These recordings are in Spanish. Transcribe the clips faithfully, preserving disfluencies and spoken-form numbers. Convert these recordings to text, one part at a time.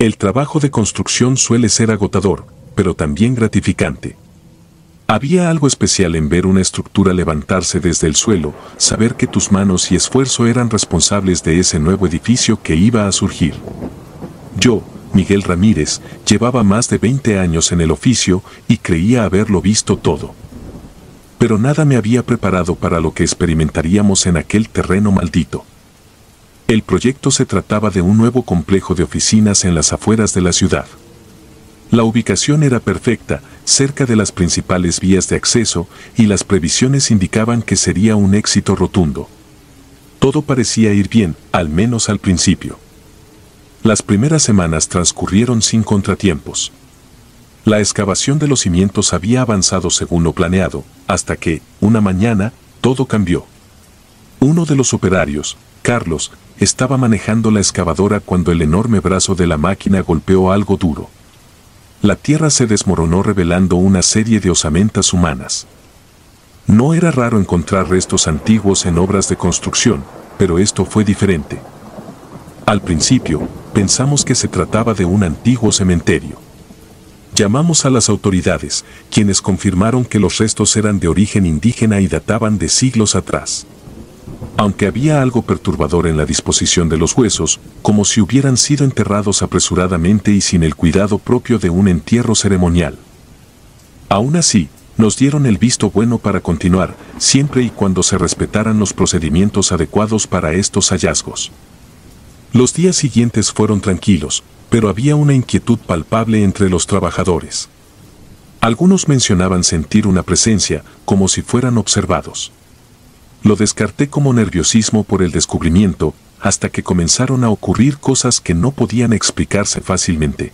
El trabajo de construcción suele ser agotador, pero también gratificante. Había algo especial en ver una estructura levantarse desde el suelo, saber que tus manos y esfuerzo eran responsables de ese nuevo edificio que iba a surgir. Yo, Miguel Ramírez, llevaba más de veinte años en el oficio y creía haberlo visto todo. Pero nada me había preparado para lo que experimentaríamos en aquel terreno maldito. El proyecto se trataba de un nuevo complejo de oficinas en las afueras de la ciudad. La ubicación era perfecta, cerca de las principales vías de acceso, y las previsiones indicaban que sería un éxito rotundo. Todo parecía ir bien, al menos al principio. Las primeras semanas transcurrieron sin contratiempos. La excavación de los cimientos había avanzado según lo planeado, hasta que, una mañana, todo cambió. Uno de los operarios, Carlos, estaba manejando la excavadora cuando el enorme brazo de la máquina golpeó algo duro. La tierra se desmoronó revelando una serie de osamentas humanas. No era raro encontrar restos antiguos en obras de construcción, pero esto fue diferente. Al principio, pensamos que se trataba de un antiguo cementerio. Llamamos a las autoridades, quienes confirmaron que los restos eran de origen indígena y databan de siglos atrás. Aunque había algo perturbador en la disposición de los huesos, como si hubieran sido enterrados apresuradamente y sin el cuidado propio de un entierro ceremonial. Aún así, nos dieron el visto bueno para continuar, siempre y cuando se respetaran los procedimientos adecuados para estos hallazgos. Los días siguientes fueron tranquilos, pero había una inquietud palpable entre los trabajadores. Algunos mencionaban sentir una presencia, como si fueran observados. Lo descarté como nerviosismo por el descubrimiento, hasta que comenzaron a ocurrir cosas que no podían explicarse fácilmente.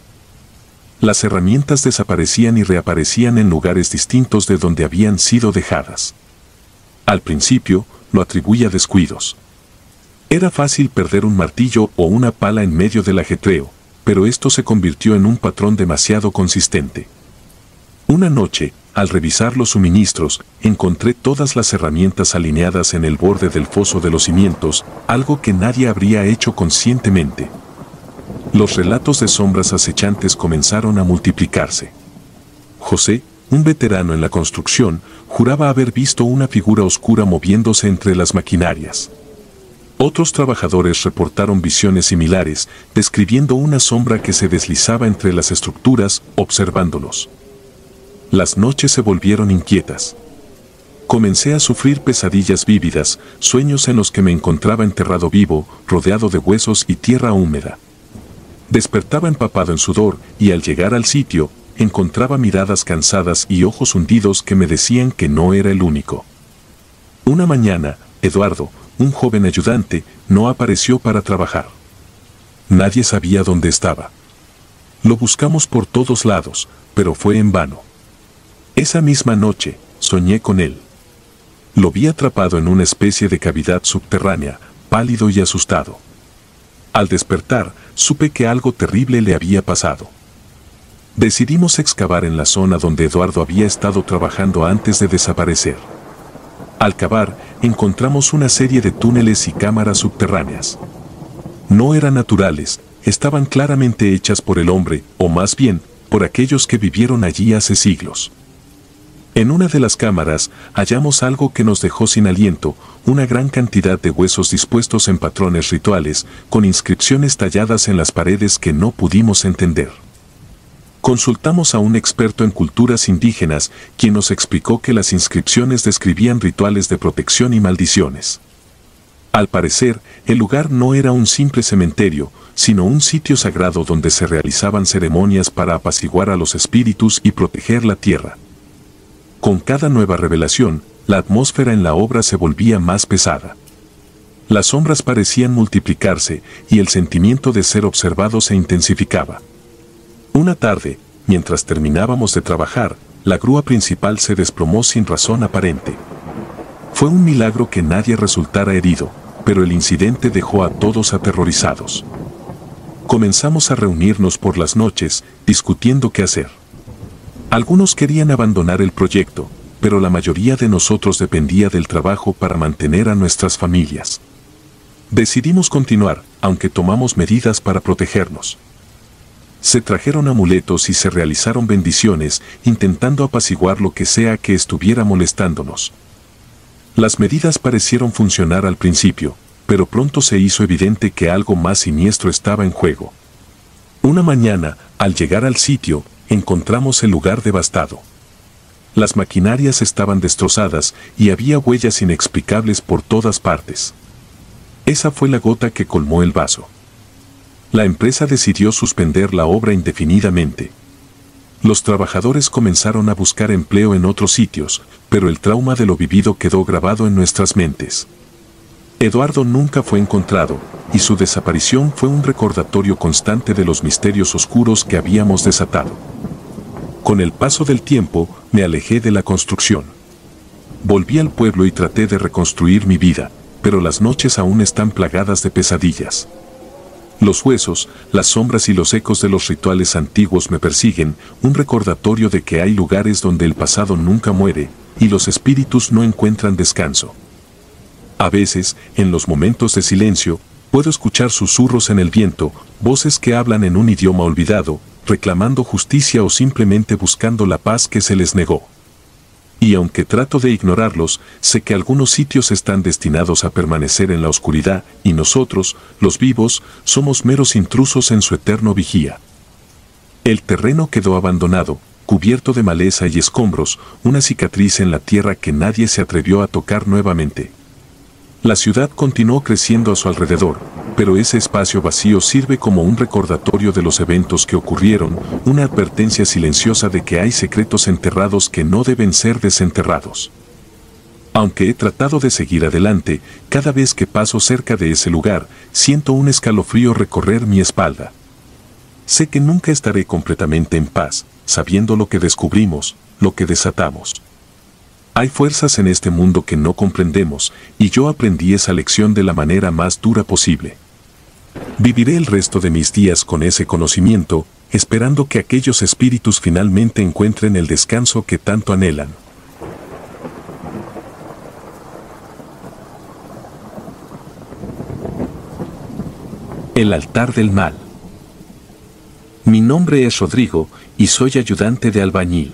Las herramientas desaparecían y reaparecían en lugares distintos de donde habían sido dejadas. Al principio, lo atribuí a descuidos. Era fácil perder un martillo o una pala en medio del ajetreo, pero esto se convirtió en un patrón demasiado consistente. Una noche, al revisar los suministros, encontré todas las herramientas alineadas en el borde del foso de los cimientos, algo que nadie habría hecho conscientemente. Los relatos de sombras acechantes comenzaron a multiplicarse. José, un veterano en la construcción, juraba haber visto una figura oscura moviéndose entre las maquinarias. Otros trabajadores reportaron visiones similares, describiendo una sombra que se deslizaba entre las estructuras, observándolos. Las noches se volvieron inquietas. Comencé a sufrir pesadillas vívidas, sueños en los que me encontraba enterrado vivo, rodeado de huesos y tierra húmeda. Despertaba empapado en sudor y al llegar al sitio, encontraba miradas cansadas y ojos hundidos que me decían que no era el único. Una mañana, Eduardo, un joven ayudante, no apareció para trabajar. Nadie sabía dónde estaba. Lo buscamos por todos lados, pero fue en vano. Esa misma noche, soñé con él. Lo vi atrapado en una especie de cavidad subterránea, pálido y asustado. Al despertar, supe que algo terrible le había pasado. Decidimos excavar en la zona donde Eduardo había estado trabajando antes de desaparecer. Al cavar, encontramos una serie de túneles y cámaras subterráneas. No eran naturales, estaban claramente hechas por el hombre, o más bien, por aquellos que vivieron allí hace siglos. En una de las cámaras, hallamos algo que nos dejó sin aliento, una gran cantidad de huesos dispuestos en patrones rituales, con inscripciones talladas en las paredes que no pudimos entender. Consultamos a un experto en culturas indígenas, quien nos explicó que las inscripciones describían rituales de protección y maldiciones. Al parecer, el lugar no era un simple cementerio, sino un sitio sagrado donde se realizaban ceremonias para apaciguar a los espíritus y proteger la tierra. Con cada nueva revelación, la atmósfera en la obra se volvía más pesada. Las sombras parecían multiplicarse y el sentimiento de ser observado se intensificaba. Una tarde, mientras terminábamos de trabajar, la grúa principal se desplomó sin razón aparente. Fue un milagro que nadie resultara herido, pero el incidente dejó a todos aterrorizados. Comenzamos a reunirnos por las noches, discutiendo qué hacer. Algunos querían abandonar el proyecto, pero la mayoría de nosotros dependía del trabajo para mantener a nuestras familias. Decidimos continuar, aunque tomamos medidas para protegernos. Se trajeron amuletos y se realizaron bendiciones, intentando apaciguar lo que sea que estuviera molestándonos. Las medidas parecieron funcionar al principio, pero pronto se hizo evidente que algo más siniestro estaba en juego. Una mañana, al llegar al sitio, encontramos el lugar devastado. Las maquinarias estaban destrozadas y había huellas inexplicables por todas partes. Esa fue la gota que colmó el vaso. La empresa decidió suspender la obra indefinidamente. Los trabajadores comenzaron a buscar empleo en otros sitios, pero el trauma de lo vivido quedó grabado en nuestras mentes. Eduardo nunca fue encontrado, y su desaparición fue un recordatorio constante de los misterios oscuros que habíamos desatado. Con el paso del tiempo, me alejé de la construcción. Volví al pueblo y traté de reconstruir mi vida, pero las noches aún están plagadas de pesadillas. Los huesos, las sombras y los ecos de los rituales antiguos me persiguen, un recordatorio de que hay lugares donde el pasado nunca muere, y los espíritus no encuentran descanso. A veces, en los momentos de silencio, puedo escuchar susurros en el viento, voces que hablan en un idioma olvidado, reclamando justicia o simplemente buscando la paz que se les negó. Y aunque trato de ignorarlos, sé que algunos sitios están destinados a permanecer en la oscuridad, y nosotros, los vivos, somos meros intrusos en su eterno vigía. El terreno quedó abandonado, cubierto de maleza y escombros, una cicatriz en la tierra que nadie se atrevió a tocar nuevamente. La ciudad continuó creciendo a su alrededor, pero ese espacio vacío sirve como un recordatorio de los eventos que ocurrieron, una advertencia silenciosa de que hay secretos enterrados que no deben ser desenterrados. Aunque he tratado de seguir adelante, cada vez que paso cerca de ese lugar, siento un escalofrío recorrer mi espalda. Sé que nunca estaré completamente en paz, sabiendo lo que descubrimos, lo que desatamos. Hay fuerzas en este mundo que no comprendemos, y yo aprendí esa lección de la manera más dura posible. Viviré el resto de mis días con ese conocimiento, esperando que aquellos espíritus finalmente encuentren el descanso que tanto anhelan. El altar del mal. Mi nombre es Rodrigo, y soy ayudante de albañil.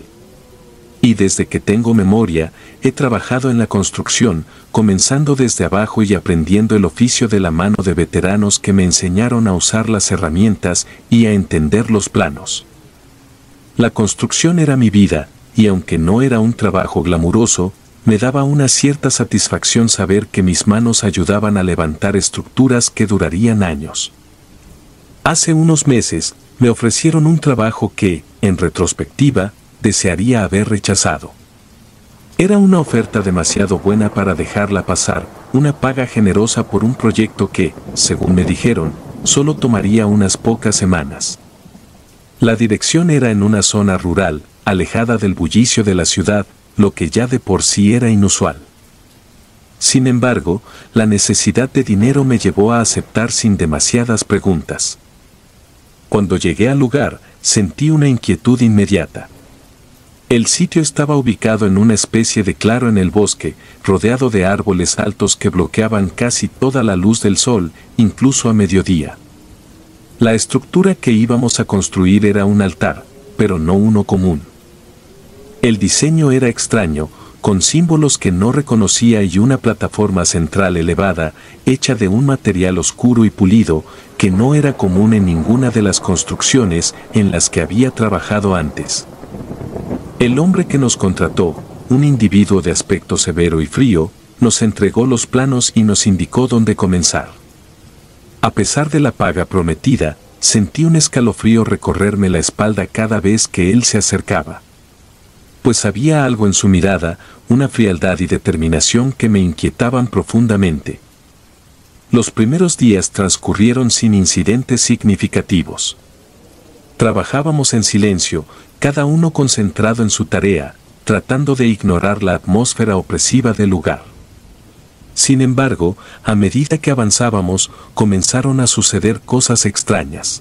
Y desde que tengo memoria, he trabajado en la construcción, comenzando desde abajo y aprendiendo el oficio de la mano de veteranos que me enseñaron a usar las herramientas y a entender los planos. La construcción era mi vida, y aunque no era un trabajo glamuroso, me daba una cierta satisfacción saber que mis manos ayudaban a levantar estructuras que durarían años. Hace unos meses, me ofrecieron un trabajo que, en retrospectiva, desearía haber rechazado. Era una oferta demasiado buena para dejarla pasar, una paga generosa por un proyecto que, según me dijeron, solo tomaría unas pocas semanas. La dirección era en una zona rural, alejada del bullicio de la ciudad, lo que ya de por sí era inusual. Sin embargo, la necesidad de dinero me llevó a aceptar sin demasiadas preguntas. Cuando llegué al lugar, sentí una inquietud inmediata. El sitio estaba ubicado en una especie de claro en el bosque, rodeado de árboles altos que bloqueaban casi toda la luz del sol, incluso a mediodía. La estructura que íbamos a construir era un altar, pero no uno común. El diseño era extraño, con símbolos que no reconocía y una plataforma central elevada, hecha de un material oscuro y pulido, que no era común en ninguna de las construcciones en las que había trabajado antes. El hombre que nos contrató, un individuo de aspecto severo y frío, nos entregó los planos y nos indicó dónde comenzar. A pesar de la paga prometida, sentí un escalofrío recorrerme la espalda cada vez que él se acercaba. Pues había algo en su mirada, una frialdad y determinación que me inquietaban profundamente. Los primeros días transcurrieron sin incidentes significativos. Trabajábamos en silencio, cada uno concentrado en su tarea, tratando de ignorar la atmósfera opresiva del lugar. Sin embargo, a medida que avanzábamos, comenzaron a suceder cosas extrañas.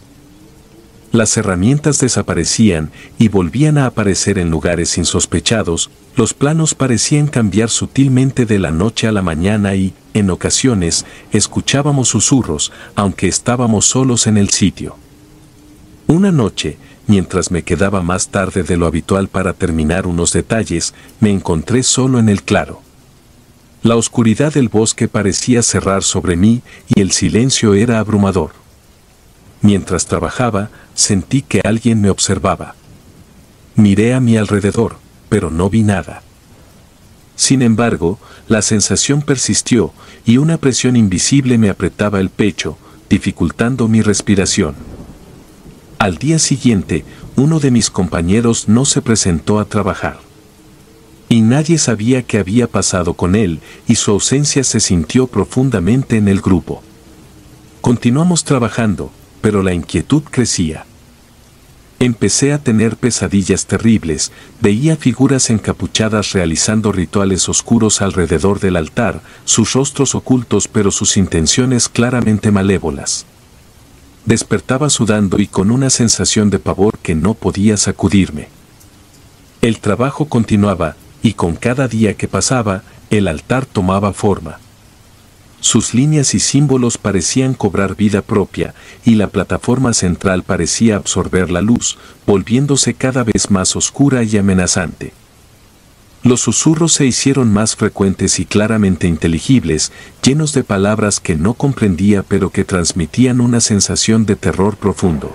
Las herramientas desaparecían y volvían a aparecer en lugares insospechados, los planos parecían cambiar sutilmente de la noche a la mañana y, en ocasiones, escuchábamos susurros, aunque estábamos solos en el sitio. Una noche, mientras me quedaba más tarde de lo habitual para terminar unos detalles, me encontré solo en el claro. La oscuridad del bosque parecía cerrar sobre mí y el silencio era abrumador. Mientras trabajaba, sentí que alguien me observaba. Miré a mi alrededor, pero no vi nada. Sin embargo, la sensación persistió y una presión invisible me apretaba el pecho, dificultando mi respiración. Al día siguiente, uno de mis compañeros no se presentó a trabajar. Y nadie sabía qué había pasado con él, y su ausencia se sintió profundamente en el grupo. Continuamos trabajando, pero la inquietud crecía. Empecé a tener pesadillas terribles, veía figuras encapuchadas realizando rituales oscuros alrededor del altar, sus rostros ocultos pero sus intenciones claramente malévolas. Despertaba sudando y con una sensación de pavor que no podía sacudirme. El trabajo continuaba, y con cada día que pasaba, el altar tomaba forma. Sus líneas y símbolos parecían cobrar vida propia, y la plataforma central parecía absorber la luz, volviéndose cada vez más oscura y amenazante. Los susurros se hicieron más frecuentes y claramente inteligibles, llenos de palabras que no comprendía pero que transmitían una sensación de terror profundo.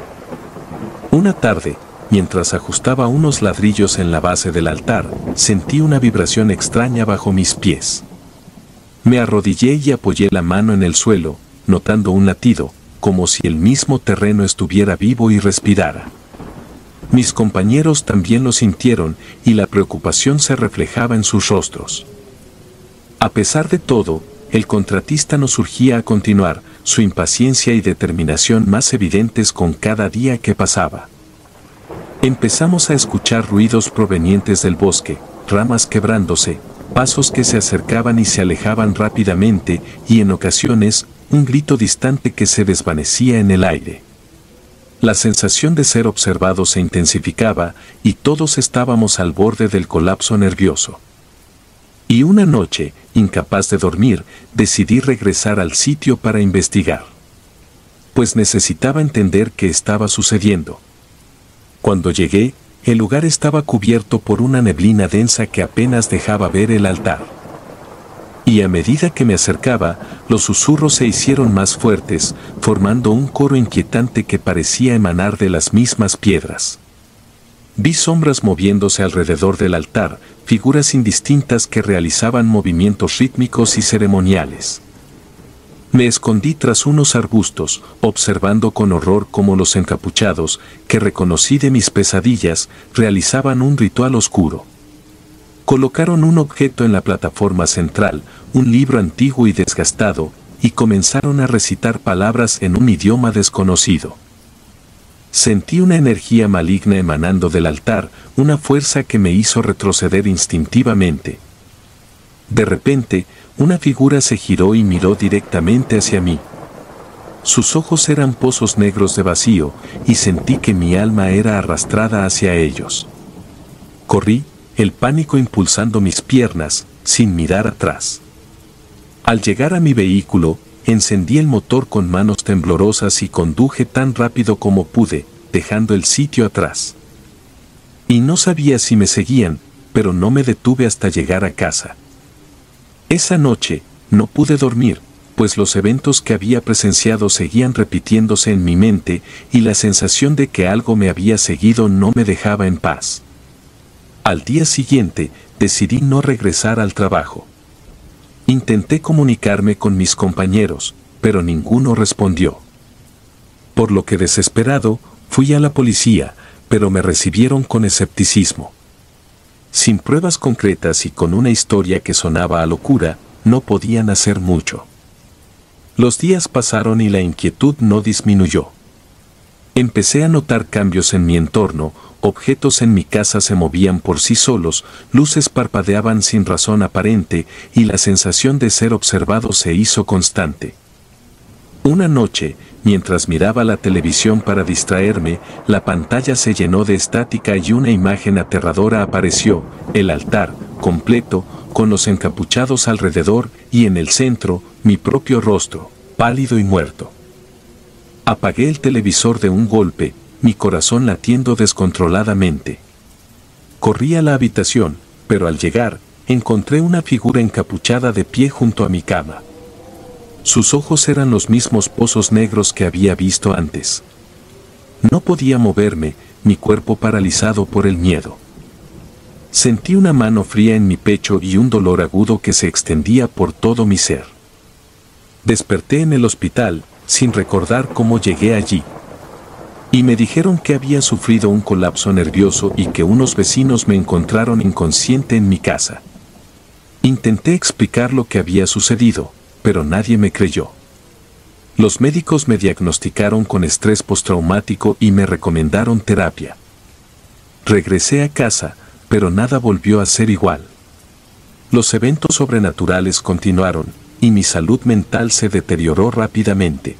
Una tarde, mientras ajustaba unos ladrillos en la base del altar, sentí una vibración extraña bajo mis pies. Me arrodillé y apoyé la mano en el suelo, notando un latido, como si el mismo terreno estuviera vivo y respirara. Mis compañeros también lo sintieron y la preocupación se reflejaba en sus rostros. A pesar de todo, el contratista no surgía a continuar, su impaciencia y determinación más evidentes con cada día que pasaba. Empezamos a escuchar ruidos provenientes del bosque, ramas quebrándose, pasos que se acercaban y se alejaban rápidamente, y en ocasiones, un grito distante que se desvanecía en el aire. La sensación de ser observado se intensificaba, y todos estábamos al borde del colapso nervioso. Y una noche, incapaz de dormir, decidí regresar al sitio para investigar. Pues necesitaba entender qué estaba sucediendo. Cuando llegué, el lugar estaba cubierto por una neblina densa que apenas dejaba ver el altar. Y a medida que me acercaba, los susurros se hicieron más fuertes, formando un coro inquietante que parecía emanar de las mismas piedras. Vi sombras moviéndose alrededor del altar, figuras indistintas que realizaban movimientos rítmicos y ceremoniales. Me escondí tras unos arbustos, observando con horror cómo los encapuchados, que reconocí de mis pesadillas, realizaban un ritual oscuro. Colocaron un objeto en la plataforma central, un libro antiguo y desgastado, y comenzaron a recitar palabras en un idioma desconocido. Sentí una energía maligna emanando del altar, una fuerza que me hizo retroceder instintivamente. De repente, una figura se giró y miró directamente hacia mí. Sus ojos eran pozos negros de vacío, y sentí que mi alma era arrastrada hacia ellos. Corrí, el pánico impulsando mis piernas, sin mirar atrás. Al llegar a mi vehículo, encendí el motor con manos temblorosas y conduje tan rápido como pude, dejando el sitio atrás. Y no sabía si me seguían, pero no me detuve hasta llegar a casa. Esa noche, no pude dormir, pues los eventos que había presenciado seguían repitiéndose en mi mente y la sensación de que algo me había seguido no me dejaba en paz. Al día siguiente, decidí no regresar al trabajo. Intenté comunicarme con mis compañeros, pero ninguno respondió. Por lo que desesperado, fui a la policía, pero me recibieron con escepticismo. Sin pruebas concretas y con una historia que sonaba a locura, no podían hacer mucho. Los días pasaron y la inquietud no disminuyó. Empecé a notar cambios en mi entorno, objetos en mi casa se movían por sí solos, luces parpadeaban sin razón aparente y la sensación de ser observado se hizo constante. Una noche, mientras miraba la televisión para distraerme, la pantalla se llenó de estática y una imagen aterradora apareció, el altar, completo, con los encapuchados alrededor y en el centro, mi propio rostro, pálido y muerto. Apagué el televisor de un golpe, mi corazón latiendo descontroladamente. Corrí a la habitación, pero al llegar, encontré una figura encapuchada de pie junto a mi cama. Sus ojos eran los mismos pozos negros que había visto antes. No podía moverme, mi cuerpo paralizado por el miedo. Sentí una mano fría en mi pecho y un dolor agudo que se extendía por todo mi ser. Desperté en el hospital, sin recordar cómo llegué allí. Y me dijeron que había sufrido un colapso nervioso y que unos vecinos me encontraron inconsciente en mi casa. Intenté explicar lo que había sucedido, pero nadie me creyó. Los médicos me diagnosticaron con estrés postraumático y me recomendaron terapia. Regresé a casa, pero nada volvió a ser igual. Los eventos sobrenaturales continuaron, y mi salud mental se deterioró rápidamente.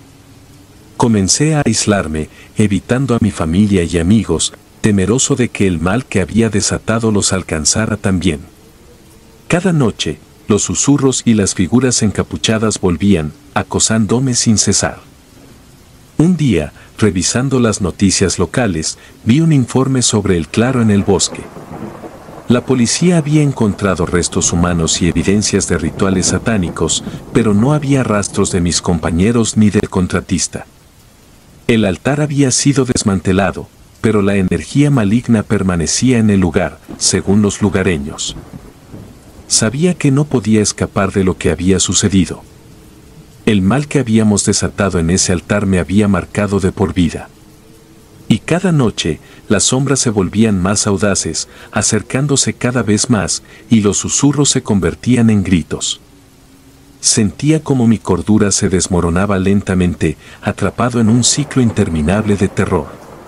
Comencé a aislarme, evitando a mi familia y amigos, temeroso de que el mal que había desatado los alcanzara también. Cada noche, los susurros y las figuras encapuchadas volvían, acosándome sin cesar. Un día, revisando las noticias locales, vi un informe sobre el claro en el bosque. La policía había encontrado restos humanos y evidencias de rituales satánicos, pero no había rastros de mis compañeros ni del contratista. El altar había sido desmantelado, pero la energía maligna permanecía en el lugar, según los lugareños. Sabía que no podía escapar de lo que había sucedido. El mal que habíamos desatado en ese altar me había marcado de por vida. Y cada noche, las sombras se volvían más audaces, acercándose cada vez más, y los susurros se convertían en gritos. Sentía como mi cordura se desmoronaba lentamente, atrapado en un ciclo interminable de terror.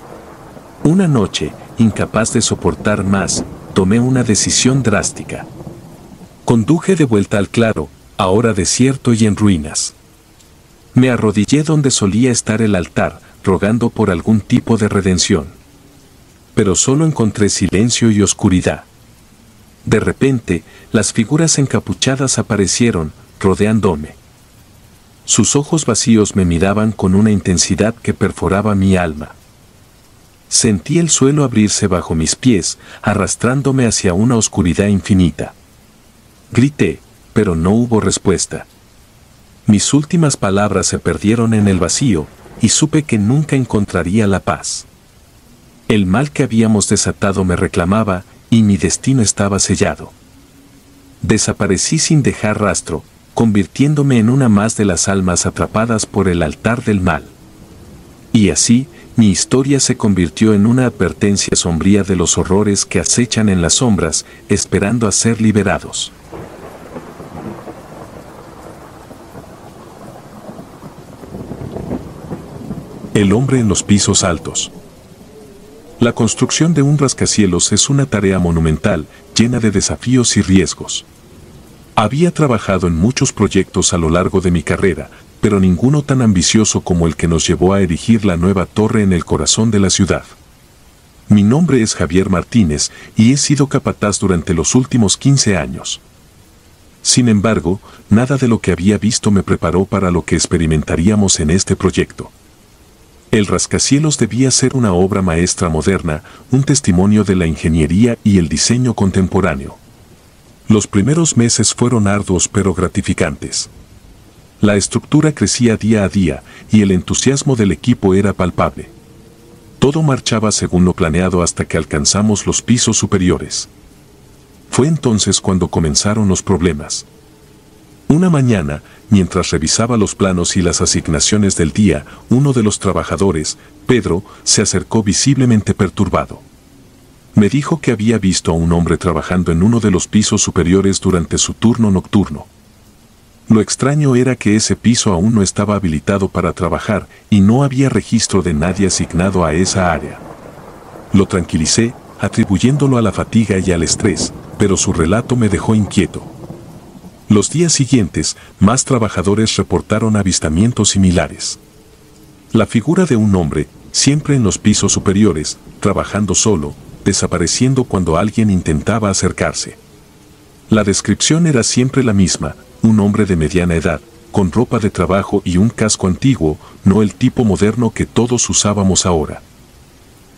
Una noche, incapaz de soportar más, tomé una decisión drástica. Conduje de vuelta al claro, ahora desierto y en ruinas. Me arrodillé donde solía estar el altar, rogando por algún tipo de redención. Pero solo encontré silencio y oscuridad. De repente, las figuras encapuchadas aparecieron, rodeándome. Sus ojos vacíos me miraban con una intensidad que perforaba mi alma. Sentí el suelo abrirse bajo mis pies, arrastrándome hacia una oscuridad infinita. Grité, pero no hubo respuesta. Mis últimas palabras se perdieron en el vacío, y supe que nunca encontraría la paz. El mal que habíamos desatado me reclamaba, y mi destino estaba sellado. Desaparecí sin dejar rastro, convirtiéndome en una más de las almas atrapadas por el altar del mal. Y así, mi historia se convirtió en una advertencia sombría de los horrores que acechan en las sombras, esperando a ser liberados. El hombre en los pisos altos. La construcción de un rascacielos es una tarea monumental, llena de desafíos y riesgos. Había trabajado en muchos proyectos a lo largo de mi carrera, pero ninguno tan ambicioso como el que nos llevó a erigir la nueva torre en el corazón de la ciudad. Mi nombre es Javier Martínez y he sido capataz durante los últimos quince años. Sin embargo, nada de lo que había visto me preparó para lo que experimentaríamos en este proyecto. El rascacielos debía ser una obra maestra moderna, un testimonio de la ingeniería y el diseño contemporáneo. Los primeros meses fueron arduos pero gratificantes. La estructura crecía día a día, y el entusiasmo del equipo era palpable. Todo marchaba según lo planeado hasta que alcanzamos los pisos superiores. Fue entonces cuando comenzaron los problemas. Una mañana, mientras revisaba los planos y las asignaciones del día, uno de los trabajadores, Pedro, se acercó visiblemente perturbado. Me dijo que había visto a un hombre trabajando en uno de los pisos superiores durante su turno nocturno. Lo extraño era que ese piso aún no estaba habilitado para trabajar y no había registro de nadie asignado a esa área. Lo tranquilicé, atribuyéndolo a la fatiga y al estrés, pero su relato me dejó inquieto. Los días siguientes, más trabajadores reportaron avistamientos similares. La figura de un hombre, siempre en los pisos superiores, trabajando solo, desapareciendo cuando alguien intentaba acercarse. La descripción era siempre la misma, un hombre de mediana edad, con ropa de trabajo y un casco antiguo, no el tipo moderno que todos usábamos ahora.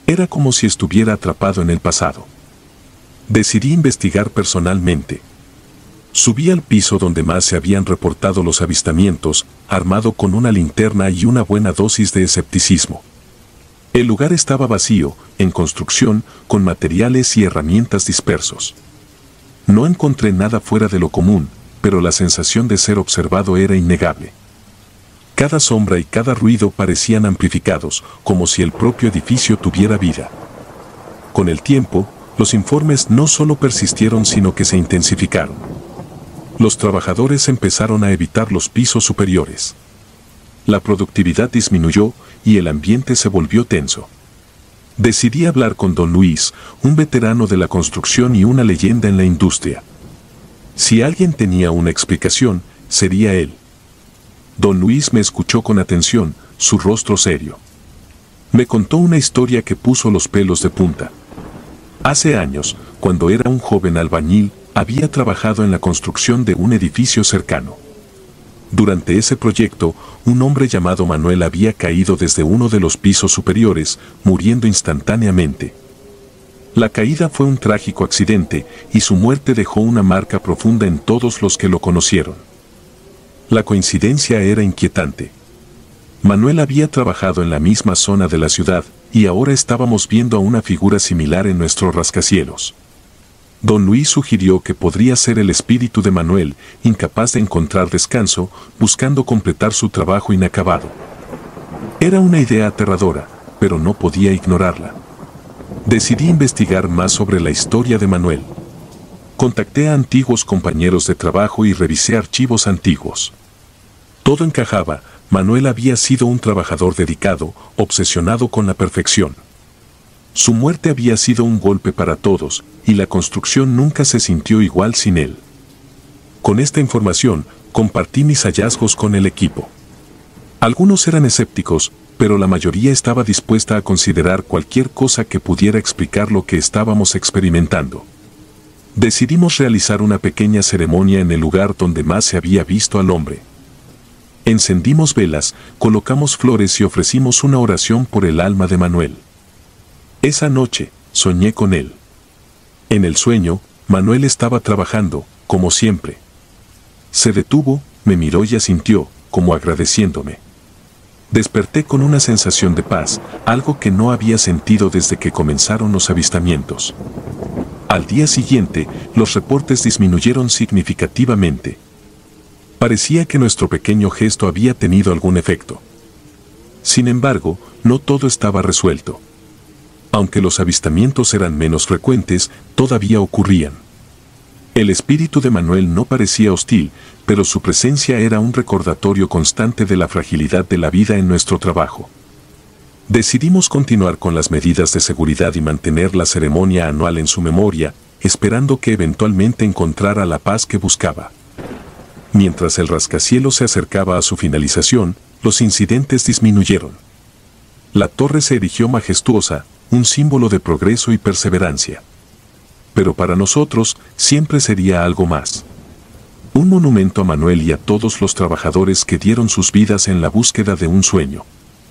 Era como si estuviera atrapado en el pasado. Decidí investigar personalmente. Subí al piso donde más se habían reportado los avistamientos, armado con una linterna y una buena dosis de escepticismo. El lugar estaba vacío, en construcción, con materiales y herramientas dispersos. No encontré nada fuera de lo común, pero la sensación de ser observado era innegable. Cada sombra y cada ruido parecían amplificados, como si el propio edificio tuviera vida. Con el tiempo, los informes no solo persistieron sino que se intensificaron. Los trabajadores empezaron a evitar los pisos superiores. La productividad disminuyó y el ambiente se volvió tenso. Decidí hablar con don Luis, un veterano de la construcción y una leyenda en la industria. Si alguien tenía una explicación, sería él. Don Luis me escuchó con atención, su rostro serio. Me contó una historia que puso los pelos de punta. Hace años, cuando era un joven albañil, había trabajado en la construcción de un edificio cercano. Durante ese proyecto, un hombre llamado Manuel había caído desde uno de los pisos superiores, muriendo instantáneamente. La caída fue un trágico accidente y su muerte dejó una marca profunda en todos los que lo conocieron. La coincidencia era inquietante. Manuel había trabajado en la misma zona de la ciudad y ahora estábamos viendo a una figura similar en nuestro rascacielos. Don Luis sugirió que podría ser el espíritu de Manuel, incapaz de encontrar descanso, buscando completar su trabajo inacabado. Era una idea aterradora, pero no podía ignorarla. Decidí investigar más sobre la historia de Manuel. Contacté a antiguos compañeros de trabajo y revisé archivos antiguos. Todo encajaba. Manuel había sido un trabajador dedicado, obsesionado con la perfección. Su muerte había sido un golpe para todos, y la construcción nunca se sintió igual sin él. Con esta información, compartí mis hallazgos con el equipo. Algunos eran escépticos, pero la mayoría estaba dispuesta a considerar cualquier cosa que pudiera explicar lo que estábamos experimentando. Decidimos realizar una pequeña ceremonia en el lugar donde más se había visto al hombre. Encendimos velas, colocamos flores y ofrecimos una oración por el alma de Manuel. Esa noche, soñé con él. En el sueño, Manuel estaba trabajando, como siempre. Se detuvo, me miró y asintió, como agradeciéndome. Desperté con una sensación de paz, algo que no había sentido desde que comenzaron los avistamientos. Al día siguiente, los reportes disminuyeron significativamente. Parecía que nuestro pequeño gesto había tenido algún efecto. Sin embargo, no todo estaba resuelto. Aunque los avistamientos eran menos frecuentes, todavía ocurrían. El espíritu de Manuel no parecía hostil, pero su presencia era un recordatorio constante de la fragilidad de la vida en nuestro trabajo. Decidimos continuar con las medidas de seguridad y mantener la ceremonia anual en su memoria, esperando que eventualmente encontrara la paz que buscaba. Mientras el rascacielos se acercaba a su finalización, los incidentes disminuyeron. La torre se erigió majestuosa, un símbolo de progreso y perseverancia. Pero para nosotros, siempre sería algo más. Un monumento a Manuel y a todos los trabajadores que dieron sus vidas en la búsqueda de un sueño.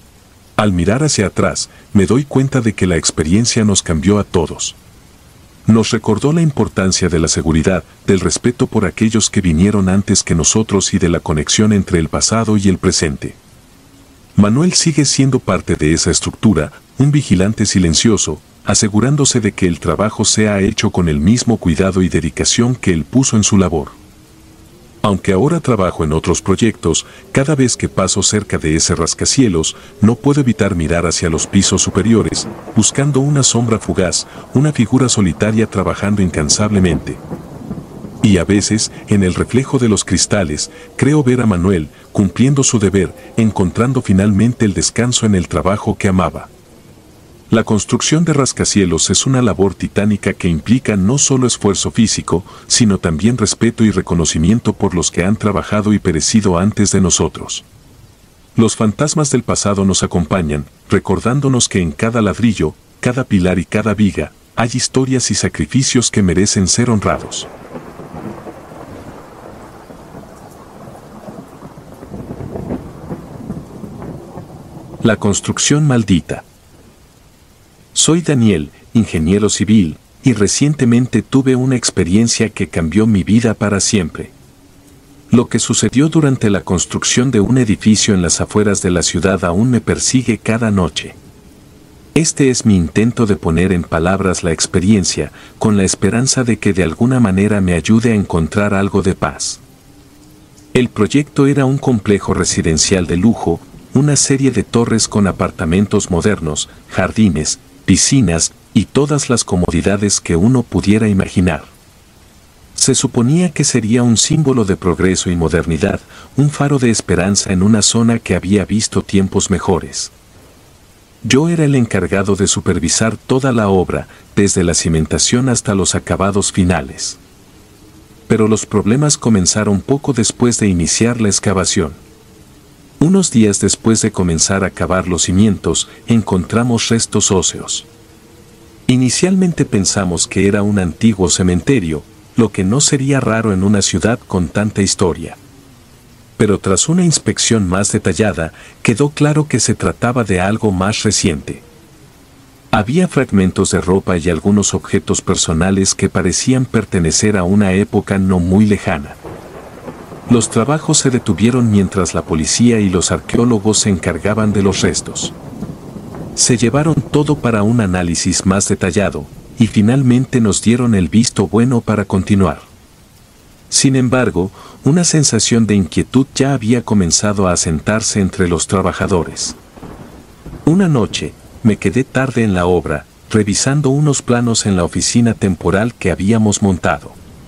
Al mirar hacia atrás, me doy cuenta de que la experiencia nos cambió a todos. Nos recordó la importancia de la seguridad, del respeto por aquellos que vinieron antes que nosotros y de la conexión entre el pasado y el presente. Manuel sigue siendo parte de esa estructura, un vigilante silencioso, asegurándose de que el trabajo sea hecho con el mismo cuidado y dedicación que él puso en su labor. Aunque ahora trabajo en otros proyectos, cada vez que paso cerca de ese rascacielos, no puedo evitar mirar hacia los pisos superiores, buscando una sombra fugaz, una figura solitaria trabajando incansablemente. Y a veces, en el reflejo de los cristales, creo ver a Manuel, cumpliendo su deber, encontrando finalmente el descanso en el trabajo que amaba. La construcción de rascacielos es una labor titánica que implica no solo esfuerzo físico, sino también respeto y reconocimiento por los que han trabajado y perecido antes de nosotros. Los fantasmas del pasado nos acompañan, recordándonos que en cada ladrillo, cada pilar y cada viga, hay historias y sacrificios que merecen ser honrados. La construcción maldita. Soy Daniel, ingeniero civil, y recientemente tuve una experiencia que cambió mi vida para siempre. Lo que sucedió durante la construcción de un edificio en las afueras de la ciudad aún me persigue cada noche. Este es mi intento de poner en palabras la experiencia, con la esperanza de que de alguna manera me ayude a encontrar algo de paz. El proyecto era un complejo residencial de lujo, una serie de torres con apartamentos modernos, jardines, piscinas y todas las comodidades que uno pudiera imaginar. Se suponía que sería un símbolo de progreso y modernidad, un faro de esperanza en una zona que había visto tiempos mejores. Yo era el encargado de supervisar toda la obra, desde la cimentación hasta los acabados finales. Pero los problemas comenzaron poco después de iniciar la excavación. Unos días después de comenzar a cavar los cimientos, encontramos restos óseos. Inicialmente pensamos que era un antiguo cementerio, lo que no sería raro en una ciudad con tanta historia. Pero tras una inspección más detallada, quedó claro que se trataba de algo más reciente. Había fragmentos de ropa y algunos objetos personales que parecían pertenecer a una época no muy lejana. Los trabajos se detuvieron mientras la policía y los arqueólogos se encargaban de los restos. Se llevaron todo para un análisis más detallado, y finalmente nos dieron el visto bueno para continuar. Sin embargo, una sensación de inquietud ya había comenzado a asentarse entre los trabajadores. Una noche, me quedé tarde en la obra, revisando unos planos en la oficina temporal que habíamos montado.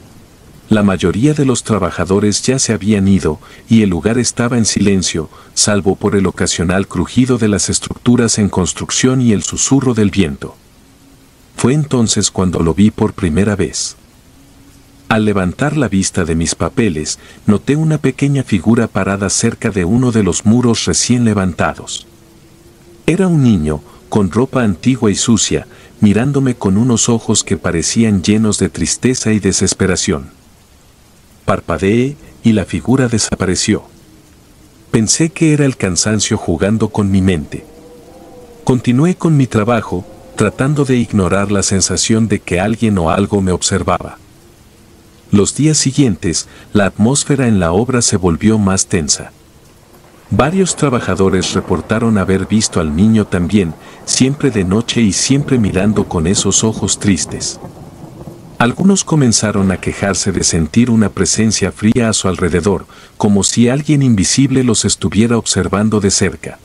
La mayoría de los trabajadores ya se habían ido, y el lugar estaba en silencio, salvo por el ocasional crujido de las estructuras en construcción y el susurro del viento. Fue entonces cuando lo vi por primera vez. Al levantar la vista de mis papeles, noté una pequeña figura parada cerca de uno de los muros recién levantados. Era un niño, con ropa antigua y sucia, mirándome con unos ojos que parecían llenos de tristeza y desesperación. Parpadeé, y la figura desapareció. Pensé que era el cansancio jugando con mi mente. Continué con mi trabajo, tratando de ignorar la sensación de que alguien o algo me observaba. Los días siguientes, la atmósfera en la obra se volvió más tensa. Varios trabajadores reportaron haber visto al niño también, siempre de noche y siempre mirando con esos ojos tristes. Algunos comenzaron a quejarse de sentir una presencia fría a su alrededor, como si alguien invisible los estuviera observando de cerca.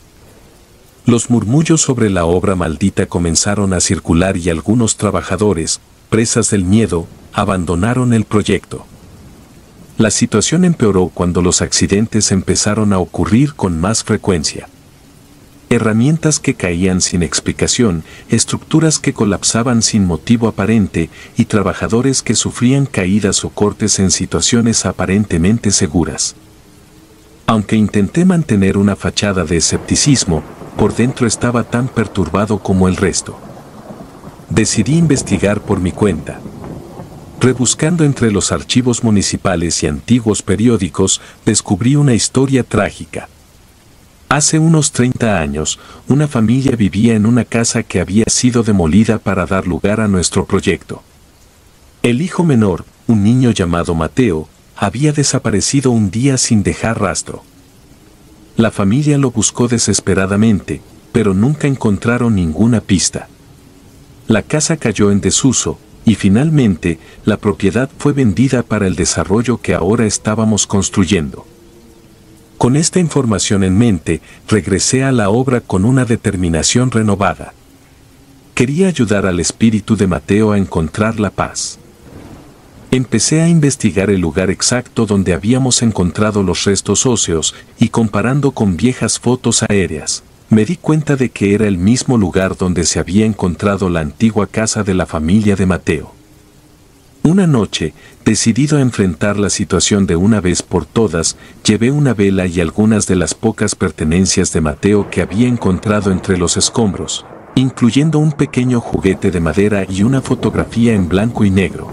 Los murmullos sobre la obra maldita comenzaron a circular y algunos trabajadores, presas del miedo, abandonaron el proyecto. La situación empeoró cuando los accidentes empezaron a ocurrir con más frecuencia. Herramientas que caían sin explicación, estructuras que colapsaban sin motivo aparente y trabajadores que sufrían caídas o cortes en situaciones aparentemente seguras. Aunque intenté mantener una fachada de escepticismo, por dentro estaba tan perturbado como el resto. Decidí investigar por mi cuenta. Rebuscando entre los archivos municipales y antiguos periódicos, descubrí una historia trágica. Hace unos treinta años, una familia vivía en una casa que había sido demolida para dar lugar a nuestro proyecto. El hijo menor, un niño llamado Mateo, había desaparecido un día sin dejar rastro. La familia lo buscó desesperadamente, pero nunca encontraron ninguna pista. La casa cayó en desuso, y finalmente, la propiedad fue vendida para el desarrollo que ahora estábamos construyendo. Con esta información en mente, regresé a la obra con una determinación renovada. Quería ayudar al espíritu de Mateo a encontrar la paz. Empecé a investigar el lugar exacto donde habíamos encontrado los restos óseos y comparando con viejas fotos aéreas, me di cuenta de que era el mismo lugar donde se había encontrado la antigua casa de la familia de Mateo. Una noche, decidido a enfrentar la situación de una vez por todas, llevé una vela y algunas de las pocas pertenencias de Mateo que había encontrado entre los escombros, incluyendo un pequeño juguete de madera y una fotografía en blanco y negro.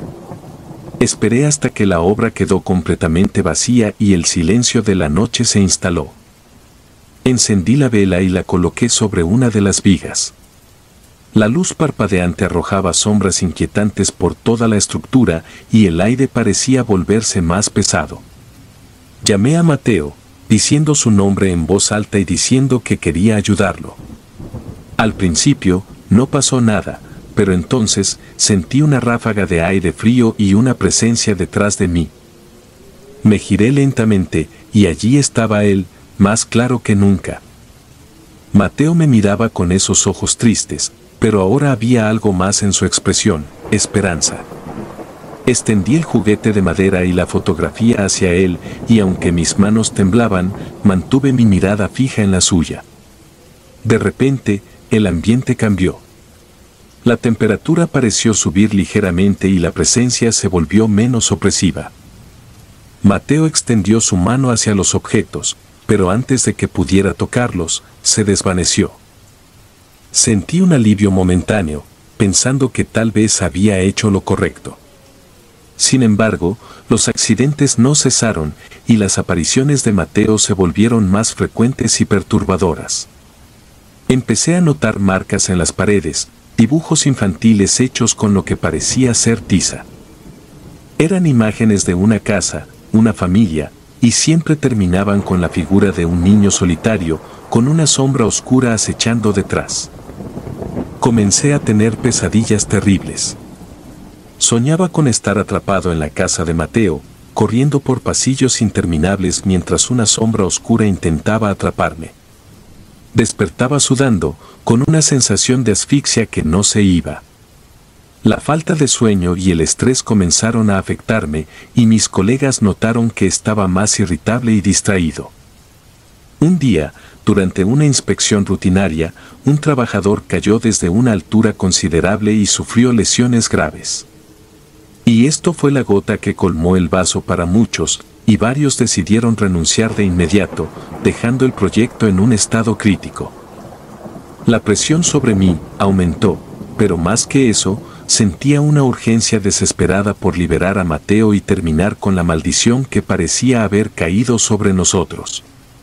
Esperé hasta que la obra quedó completamente vacía y el silencio de la noche se instaló. Encendí la vela y la coloqué sobre una de las vigas. La luz parpadeante arrojaba sombras inquietantes por toda la estructura y el aire parecía volverse más pesado. Llamé a Mateo, diciendo su nombre en voz alta y diciendo que quería ayudarlo. Al principio, no pasó nada, pero entonces sentí una ráfaga de aire frío y una presencia detrás de mí. Me giré lentamente, y allí estaba él, más claro que nunca. Mateo me miraba con esos ojos tristes, pero ahora había algo más en su expresión, esperanza. Extendí el juguete de madera y la fotografía hacia él, y aunque mis manos temblaban, mantuve mi mirada fija en la suya. De repente, el ambiente cambió. La temperatura pareció subir ligeramente y la presencia se volvió menos opresiva. Mateo extendió su mano hacia los objetos, pero antes de que pudiera tocarlos, se desvaneció. Sentí un alivio momentáneo, pensando que tal vez había hecho lo correcto. Sin embargo, los accidentes no cesaron y las apariciones de Mateo se volvieron más frecuentes y perturbadoras. Empecé a notar marcas en las paredes, dibujos infantiles hechos con lo que parecía ser tiza. Eran imágenes de una casa, una familia, y siempre terminaban con la figura de un niño solitario, con una sombra oscura acechando detrás. Comencé a tener pesadillas terribles. Soñaba con estar atrapado en la casa de Mateo, corriendo por pasillos interminables mientras una sombra oscura intentaba atraparme. Despertaba sudando, con una sensación de asfixia que no se iba. La falta de sueño y el estrés comenzaron a afectarme, y mis colegas notaron que estaba más irritable y distraído. Un día, durante una inspección rutinaria, un trabajador cayó desde una altura considerable y sufrió lesiones graves. Y esto fue la gota que colmó el vaso para muchos, y varios decidieron renunciar de inmediato, dejando el proyecto en un estado crítico. La presión sobre mí aumentó, pero más que eso, sentía una urgencia desesperada por liberar a Mateo y terminar con la maldición que parecía haber caído sobre nosotros.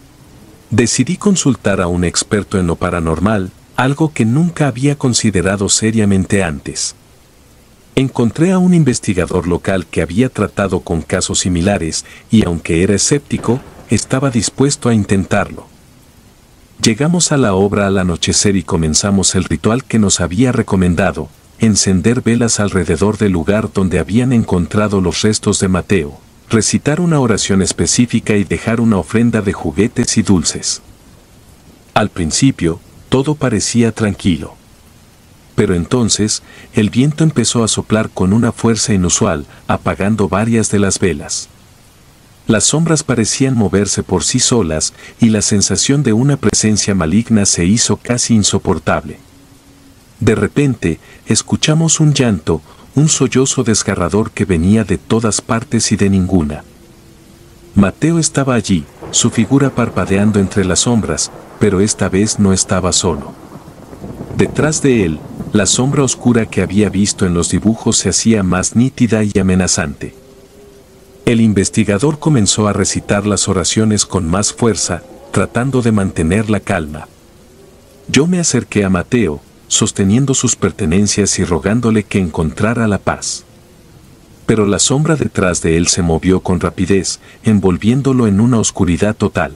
Decidí consultar a un experto en lo paranormal, algo que nunca había considerado seriamente antes. Encontré a un investigador local que había tratado con casos similares y aunque era escéptico, estaba dispuesto a intentarlo. Llegamos a la obra al anochecer y comenzamos el ritual que nos había recomendado, encender velas alrededor del lugar donde habían encontrado los restos de Mateo, recitar una oración específica y dejar una ofrenda de juguetes y dulces. Al principio, todo parecía tranquilo. Pero entonces, el viento empezó a soplar con una fuerza inusual, apagando varias de las velas. Las sombras parecían moverse por sí solas, y la sensación de una presencia maligna se hizo casi insoportable. De repente, escuchamos un llanto, un sollozo desgarrador que venía de todas partes y de ninguna. Mateo estaba allí, su figura parpadeando entre las sombras, pero esta vez no estaba solo. Detrás de él, la sombra oscura que había visto en los dibujos se hacía más nítida y amenazante. El investigador comenzó a recitar las oraciones con más fuerza, tratando de mantener la calma. Yo me acerqué a Mateo, sosteniendo sus pertenencias y rogándole que encontrara la paz. Pero la sombra detrás de él se movió con rapidez, envolviéndolo en una oscuridad total.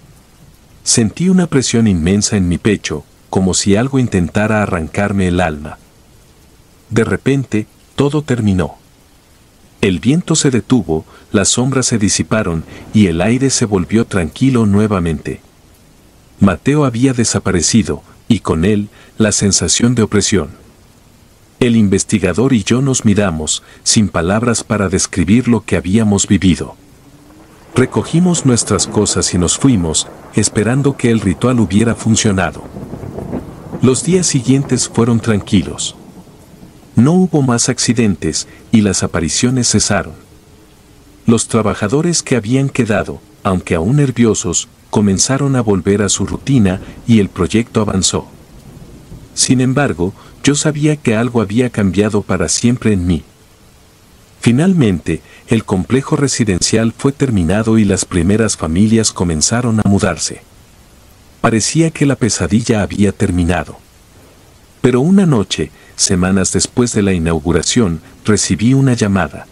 Sentí una presión inmensa en mi pecho, como si algo intentara arrancarme el alma. De repente, todo terminó. El viento se detuvo, las sombras se disiparon y el aire se volvió tranquilo nuevamente. Mateo había desaparecido, y con él, la sensación de opresión. El investigador y yo nos miramos, sin palabras para describir lo que habíamos vivido. Recogimos nuestras cosas y nos fuimos, esperando que el ritual hubiera funcionado. Los días siguientes fueron tranquilos. No hubo más accidentes, y las apariciones cesaron. Los trabajadores que habían quedado, aunque aún nerviosos, comenzaron a volver a su rutina y el proyecto avanzó. Sin embargo, yo sabía que algo había cambiado para siempre en mí. Finalmente, el complejo residencial fue terminado y las primeras familias comenzaron a mudarse. Parecía que la pesadilla había terminado. Pero una noche, semanas después de la inauguración, recibí una llamada.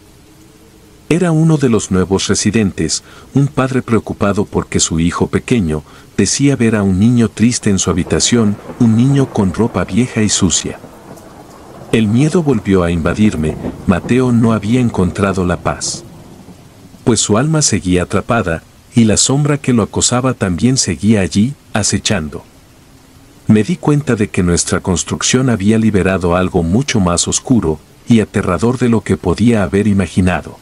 Era uno de los nuevos residentes, un padre preocupado porque su hijo pequeño decía ver a un niño triste en su habitación, un niño con ropa vieja y sucia. El miedo volvió a invadirme. Mateo no había encontrado la paz, pues su alma seguía atrapada, y la sombra que lo acosaba también seguía allí, acechando. Me di cuenta de que nuestra construcción había liberado algo mucho más oscuro y aterrador de lo que podía haber imaginado.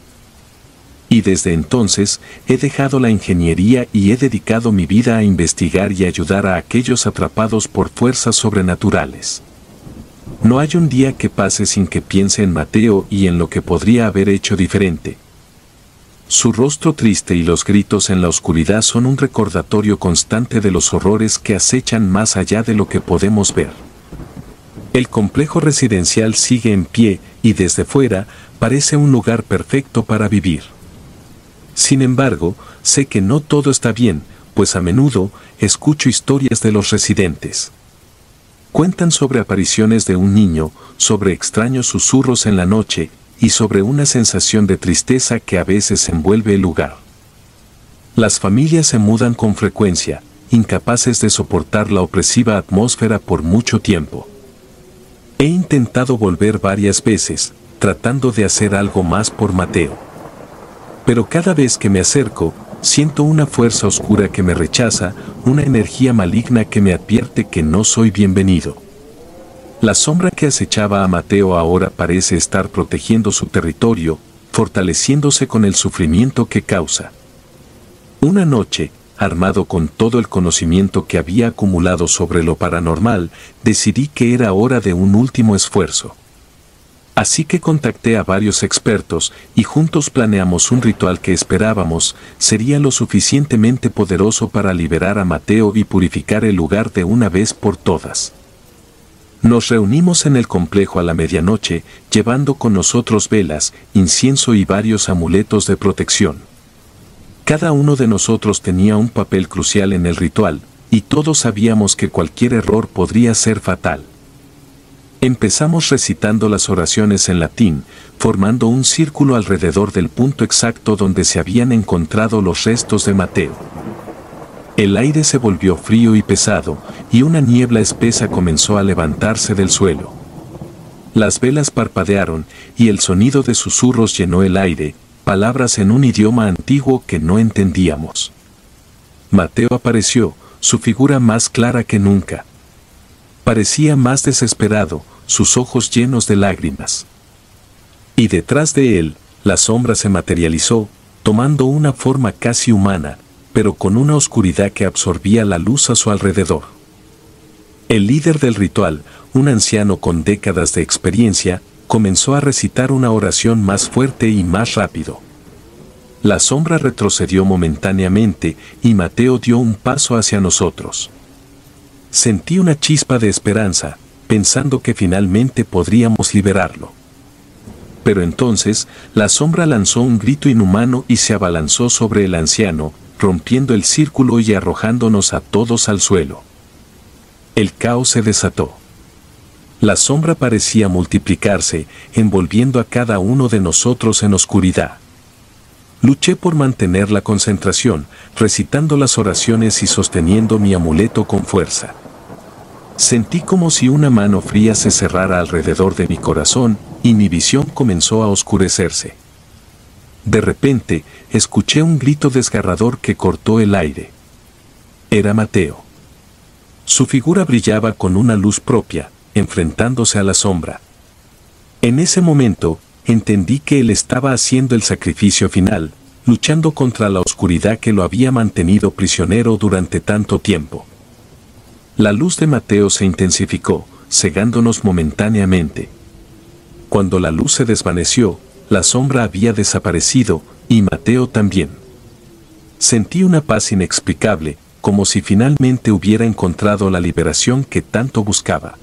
Y desde entonces he dejado la ingeniería y he dedicado mi vida a investigar y ayudar a aquellos atrapados por fuerzas sobrenaturales. No hay un día que pase sin que piense en Mateo y en lo que podría haber hecho diferente. Su rostro triste y los gritos en la oscuridad son un recordatorio constante de los horrores que acechan más allá de lo que podemos ver. El complejo residencial sigue en pie y desde fuera parece un lugar perfecto para vivir. Sin embargo, sé que no todo está bien, pues a menudo escucho historias de los residentes. Cuentan sobre apariciones de un niño, sobre extraños susurros en la noche, y sobre una sensación de tristeza que a veces envuelve el lugar. Las familias se mudan con frecuencia, incapaces de soportar la opresiva atmósfera por mucho tiempo. He intentado volver varias veces, tratando de hacer algo más por Mateo. Pero cada vez que me acerco, siento una fuerza oscura que me rechaza, una energía maligna que me advierte que no soy bienvenido. La sombra que acechaba a Mateo ahora parece estar protegiendo su territorio, fortaleciéndose con el sufrimiento que causa. Una noche, armado con todo el conocimiento que había acumulado sobre lo paranormal, decidí que era hora de un último esfuerzo. Así que contacté a varios expertos y juntos planeamos un ritual que esperábamos sería lo suficientemente poderoso para liberar a Mateo y purificar el lugar de una vez por todas. Nos reunimos en el complejo a la medianoche, llevando con nosotros velas, incienso y varios amuletos de protección. Cada uno de nosotros tenía un papel crucial en el ritual, y todos sabíamos que cualquier error podría ser fatal. Empezamos recitando las oraciones en latín, formando un círculo alrededor del punto exacto donde se habían encontrado los restos de Mateo. El aire se volvió frío y pesado, y una niebla espesa comenzó a levantarse del suelo. Las velas parpadearon, y el sonido de susurros llenó el aire, palabras en un idioma antiguo que no entendíamos. Mateo apareció, su figura más clara que nunca. Parecía más desesperado, sus ojos llenos de lágrimas. Y detrás de él, la sombra se materializó, tomando una forma casi humana, pero con una oscuridad que absorbía la luz a su alrededor. El líder del ritual, un anciano con décadas de experiencia, comenzó a recitar una oración más fuerte y más rápido. La sombra retrocedió momentáneamente y Mateo dio un paso hacia nosotros. Sentí una chispa de esperanza, pensando que finalmente podríamos liberarlo. Pero entonces, la sombra lanzó un grito inhumano y se abalanzó sobre el anciano, rompiendo el círculo y arrojándonos a todos al suelo. El caos se desató. La sombra parecía multiplicarse, envolviendo a cada uno de nosotros en oscuridad. Luché por mantener la concentración, recitando las oraciones y sosteniendo mi amuleto con fuerza. Sentí como si una mano fría se cerrara alrededor de mi corazón, y mi visión comenzó a oscurecerse. De repente, escuché un grito desgarrador que cortó el aire. Era Mateo. Su figura brillaba con una luz propia, enfrentándose a la sombra. En ese momento, entendí que él estaba haciendo el sacrificio final, luchando contra la oscuridad que lo había mantenido prisionero durante tanto tiempo. La luz de Mateo se intensificó, cegándonos momentáneamente. Cuando la luz se desvaneció, la sombra había desaparecido, y Mateo también. Sentí una paz inexplicable, como si finalmente hubiera encontrado la liberación que tanto buscaba.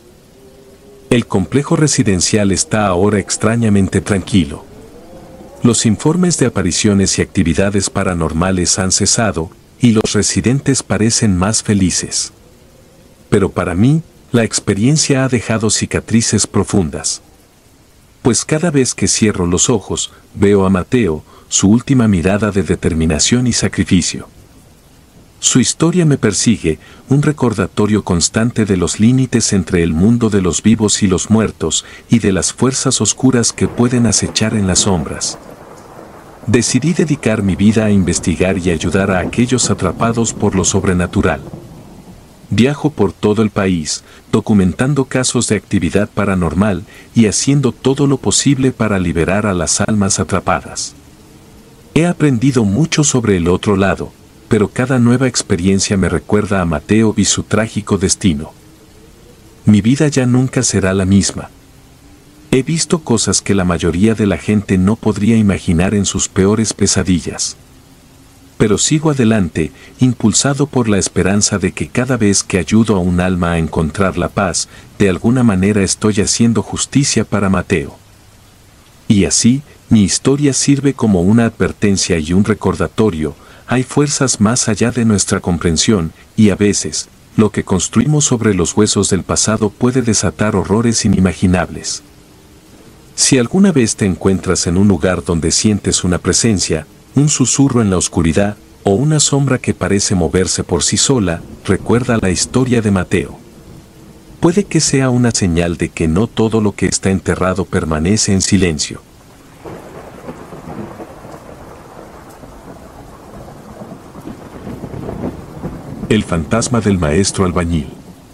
El complejo residencial está ahora extrañamente tranquilo. Los informes de apariciones y actividades paranormales han cesado, y los residentes parecen más felices. Pero para mí, La experiencia ha dejado cicatrices profundas. Pues cada vez que cierro los ojos, veo a Mateo, su última mirada de determinación y sacrificio. Su historia me persigue, un recordatorio constante de los límites entre el mundo de los vivos y los muertos, y de las fuerzas oscuras que pueden acechar en las sombras. Decidí dedicar mi vida a investigar y ayudar a aquellos atrapados por lo sobrenatural. Viajo por todo el país, documentando casos de actividad paranormal y haciendo todo lo posible para liberar a las almas atrapadas. He aprendido mucho sobre el otro lado, pero cada nueva experiencia me recuerda a Mateo y su trágico destino. Mi vida ya nunca será la misma. He visto cosas que la mayoría de la gente no podría imaginar en sus peores pesadillas. Pero sigo adelante, impulsado por la esperanza de que cada vez que ayudo a un alma a encontrar la paz, de alguna manera estoy haciendo justicia para Mateo. Y así, mi historia sirve como una advertencia y un recordatorio. Hay fuerzas más allá de nuestra comprensión, y a veces, lo que construimos sobre los huesos del pasado puede desatar horrores inimaginables. Si alguna vez te encuentras en un lugar donde sientes una presencia, un susurro en la oscuridad, o una sombra que parece moverse por sí sola, recuerda la historia de Mateo. Puede que sea una señal de que no todo lo que está enterrado permanece en silencio. El fantasma del maestro albañil.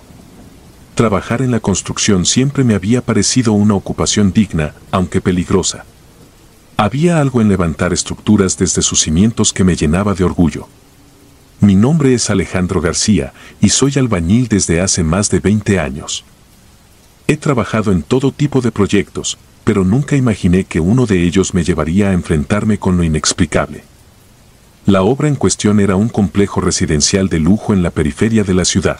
Trabajar en la construcción siempre me había parecido una ocupación digna, aunque peligrosa. Había algo en levantar estructuras desde sus cimientos que me llenaba de orgullo. Mi nombre es Alejandro García, y soy albañil desde hace más de veinte años. He trabajado en todo tipo de proyectos, pero nunca imaginé que uno de ellos me llevaría a enfrentarme con lo inexplicable. La obra en cuestión era un complejo residencial de lujo en la periferia de la ciudad.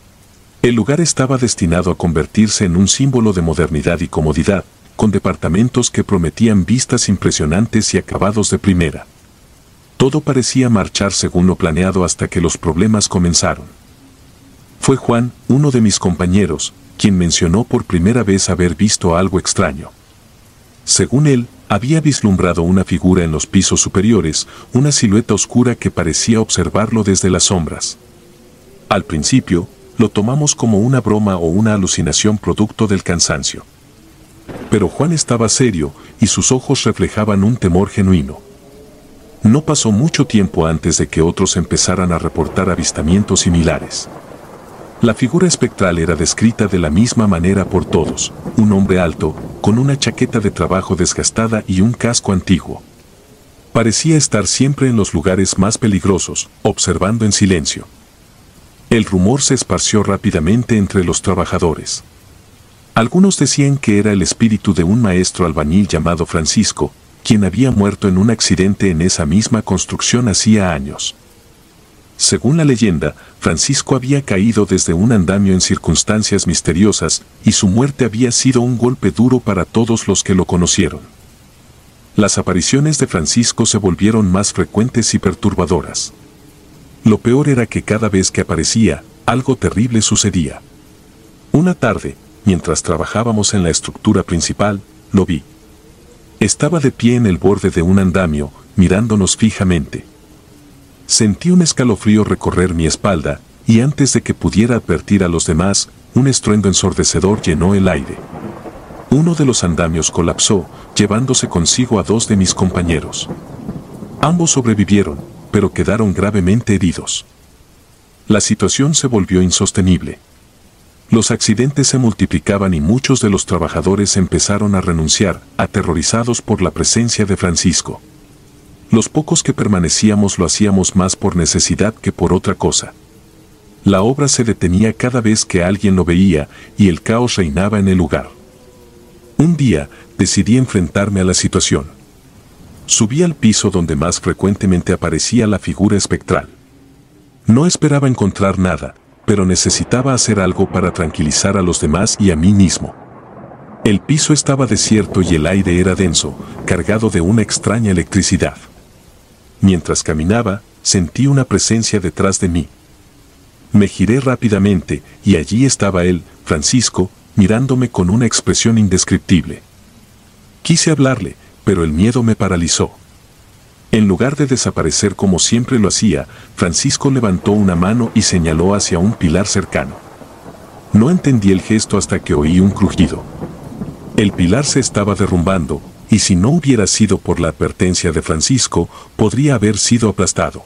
El lugar estaba destinado a convertirse en un símbolo de modernidad y comodidad, con departamentos que prometían vistas impresionantes y acabados de primera. Todo parecía marchar según lo planeado hasta que los problemas comenzaron. Fue Juan, uno de mis compañeros, quien mencionó por primera vez haber visto algo extraño. Según él, había vislumbrado una figura en los pisos superiores, una silueta oscura que parecía observarlo desde las sombras. Al principio, lo tomamos como una broma o una alucinación producto del cansancio. Pero Juan estaba serio, y sus ojos reflejaban un temor genuino. No pasó mucho tiempo antes de que otros empezaran a reportar avistamientos similares. La figura espectral era descrita de la misma manera por todos: un hombre alto, con una chaqueta de trabajo desgastada y un casco antiguo. Parecía estar siempre en los lugares más peligrosos, observando en silencio. El rumor se esparció rápidamente entre los trabajadores. Algunos decían que era el espíritu de un maestro albañil llamado Francisco, quien había muerto en un accidente en esa misma construcción hacía años. Según la leyenda, Francisco había caído desde un andamio en circunstancias misteriosas, y su muerte había sido un golpe duro para todos los que lo conocieron. Las apariciones de Francisco se volvieron más frecuentes y perturbadoras. Lo peor era que cada vez que aparecía, algo terrible sucedía. Una tarde, mientras trabajábamos en la estructura principal, lo vi. Estaba de pie en el borde de un andamio, mirándonos fijamente. Sentí un escalofrío recorrer mi espalda, y antes de que pudiera advertir a los demás, un estruendo ensordecedor llenó el aire. Uno de los andamios colapsó, llevándose consigo a dos de mis compañeros. Ambos sobrevivieron, pero quedaron gravemente heridos. La situación se volvió insostenible. Los accidentes se multiplicaban y muchos de los trabajadores empezaron a renunciar, aterrorizados por la presencia de Francisco. Los pocos que permanecíamos lo hacíamos más por necesidad que por otra cosa. La obra se detenía cada vez que alguien lo veía, y el caos reinaba en el lugar. Un día, decidí enfrentarme a la situación. Subí al piso donde más frecuentemente aparecía la figura espectral. No esperaba encontrar nada, pero necesitaba hacer algo para tranquilizar a los demás y a mí mismo. El piso estaba desierto y el aire era denso, cargado de una extraña electricidad. Mientras caminaba, sentí una presencia detrás de mí. Me giré rápidamente, y allí estaba él, Francisco, mirándome con una expresión indescriptible. Quise hablarle, pero el miedo me paralizó. En lugar de desaparecer como siempre lo hacía, Francisco levantó una mano y señaló hacia un pilar cercano. No entendí el gesto hasta que oí un crujido. El pilar se estaba derrumbando, y si no hubiera sido por la advertencia de Francisco, podría haber sido aplastado.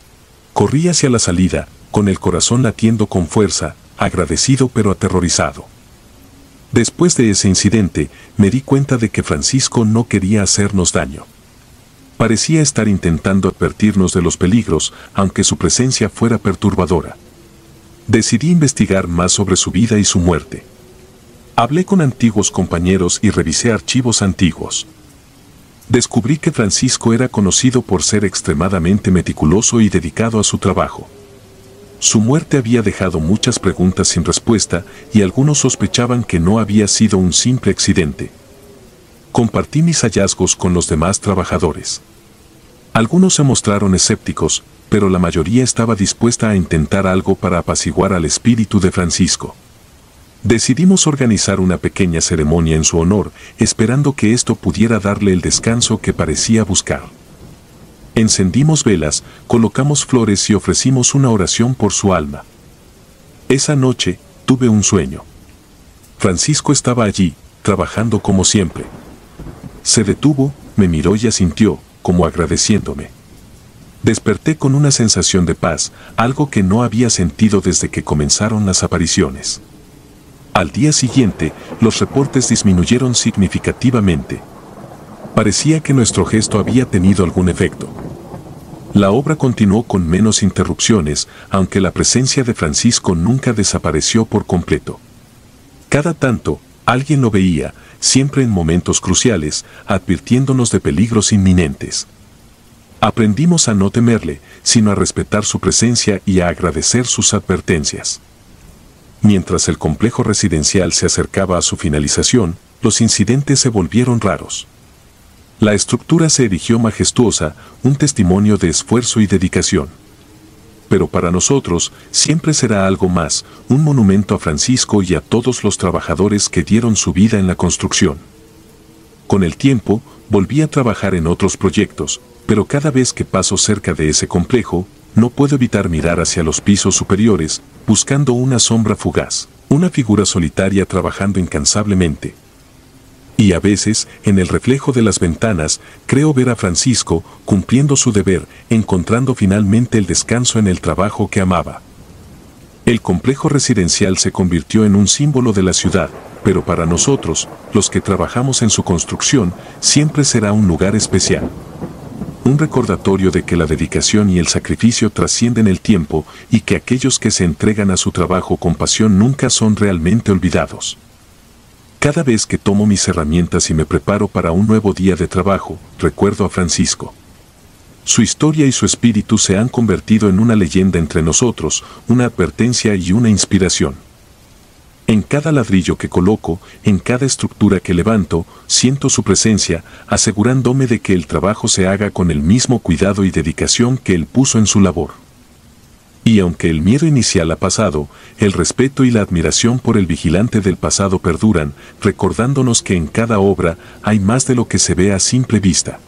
Corrí hacia la salida, con el corazón latiendo con fuerza, agradecido pero aterrorizado. Después de ese incidente, me di cuenta de que Francisco no quería hacernos daño. Parecía estar intentando advertirnos de los peligros, aunque su presencia fuera perturbadora. Decidí investigar más sobre su vida y su muerte. Hablé con antiguos compañeros y revisé archivos antiguos. Descubrí que Francisco era conocido por ser extremadamente meticuloso y dedicado a su trabajo. Su muerte había dejado muchas preguntas sin respuesta y algunos sospechaban que no había sido un simple accidente. Compartí mis hallazgos con los demás trabajadores. Algunos se mostraron escépticos, pero la mayoría estaba dispuesta a intentar algo para apaciguar al espíritu de Francisco. Decidimos organizar una pequeña ceremonia en su honor, esperando que esto pudiera darle el descanso que parecía buscar. Encendimos velas, colocamos flores y ofrecimos una oración por su alma. Esa noche, tuve un sueño. Francisco estaba allí, trabajando como siempre. Se detuvo, me miró y asintió, como agradeciéndome. Desperté con una sensación de paz, algo que no había sentido desde que comenzaron las apariciones. Al día siguiente, los reportes disminuyeron significativamente. Parecía que nuestro gesto había tenido algún efecto. La obra continuó con menos interrupciones, aunque la presencia de Francisco nunca desapareció por completo. Cada tanto, alguien lo veía, siempre en momentos cruciales, advirtiéndonos de peligros inminentes. Aprendimos a no temerle, sino a respetar su presencia y a agradecer sus advertencias. Mientras el complejo residencial se acercaba a su finalización, los incidentes se volvieron raros. La estructura se erigió majestuosa, un testimonio de esfuerzo y dedicación. Pero para nosotros, siempre será algo más, un monumento a Francisco y a todos los trabajadores que dieron su vida en la construcción. Con el tiempo, volví a trabajar en otros proyectos, pero cada vez que paso cerca de ese complejo, no puedo evitar mirar hacia los pisos superiores, buscando una sombra fugaz, una figura solitaria trabajando incansablemente. Y a veces, en el reflejo de las ventanas, creo ver a Francisco cumpliendo su deber, encontrando finalmente el descanso en el trabajo que amaba. El complejo residencial se convirtió en un símbolo de la ciudad, pero para nosotros, los que trabajamos en su construcción, siempre será un lugar especial. Un recordatorio de que la dedicación y el sacrificio trascienden el tiempo y que aquellos que se entregan a su trabajo con pasión nunca son realmente olvidados. Cada vez que tomo mis herramientas y me preparo para un nuevo día de trabajo, recuerdo a Francisco. Su historia y su espíritu se han convertido en una leyenda entre nosotros, una advertencia y una inspiración. En cada ladrillo que coloco, en cada estructura que levanto, siento su presencia, asegurándome de que el trabajo se haga con el mismo cuidado y dedicación que él puso en su labor. Y aunque el miedo inicial ha pasado, el respeto y la admiración por el vigilante del pasado perduran, recordándonos que en cada obra hay más de lo que se ve a simple vista.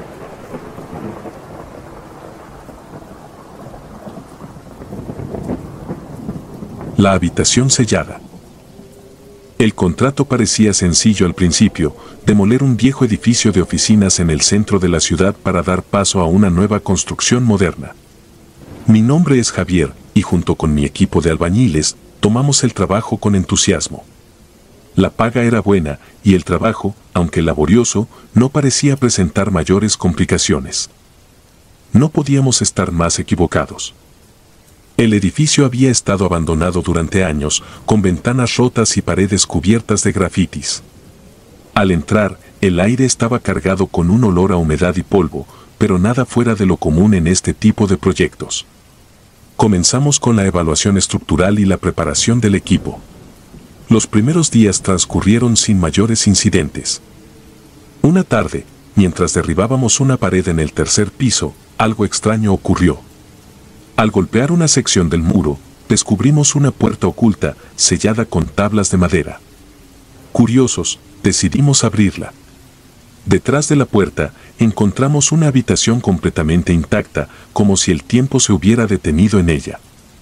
La habitación sellada. El contrato parecía sencillo al principio, demoler un viejo edificio de oficinas en el centro de la ciudad para dar paso a una nueva construcción moderna. Mi nombre es Javier, y junto con mi equipo de albañiles, tomamos el trabajo con entusiasmo. La paga era buena, y el trabajo, aunque laborioso, no parecía presentar mayores complicaciones. No podíamos estar más equivocados. El edificio había estado abandonado durante años, con ventanas rotas y paredes cubiertas de grafitis. Al entrar, el aire estaba cargado con un olor a humedad y polvo, pero nada fuera de lo común en este tipo de proyectos. Comenzamos con la evaluación estructural y la preparación del equipo. Los primeros días transcurrieron sin mayores incidentes. Una tarde, mientras derribábamos una pared en el tercer piso, algo extraño ocurrió. Al golpear una sección del muro, descubrimos una puerta oculta, sellada con tablas de madera. Curiosos, decidimos abrirla. Detrás de la puerta, encontramos una habitación completamente intacta, como si el tiempo se hubiera detenido en ella.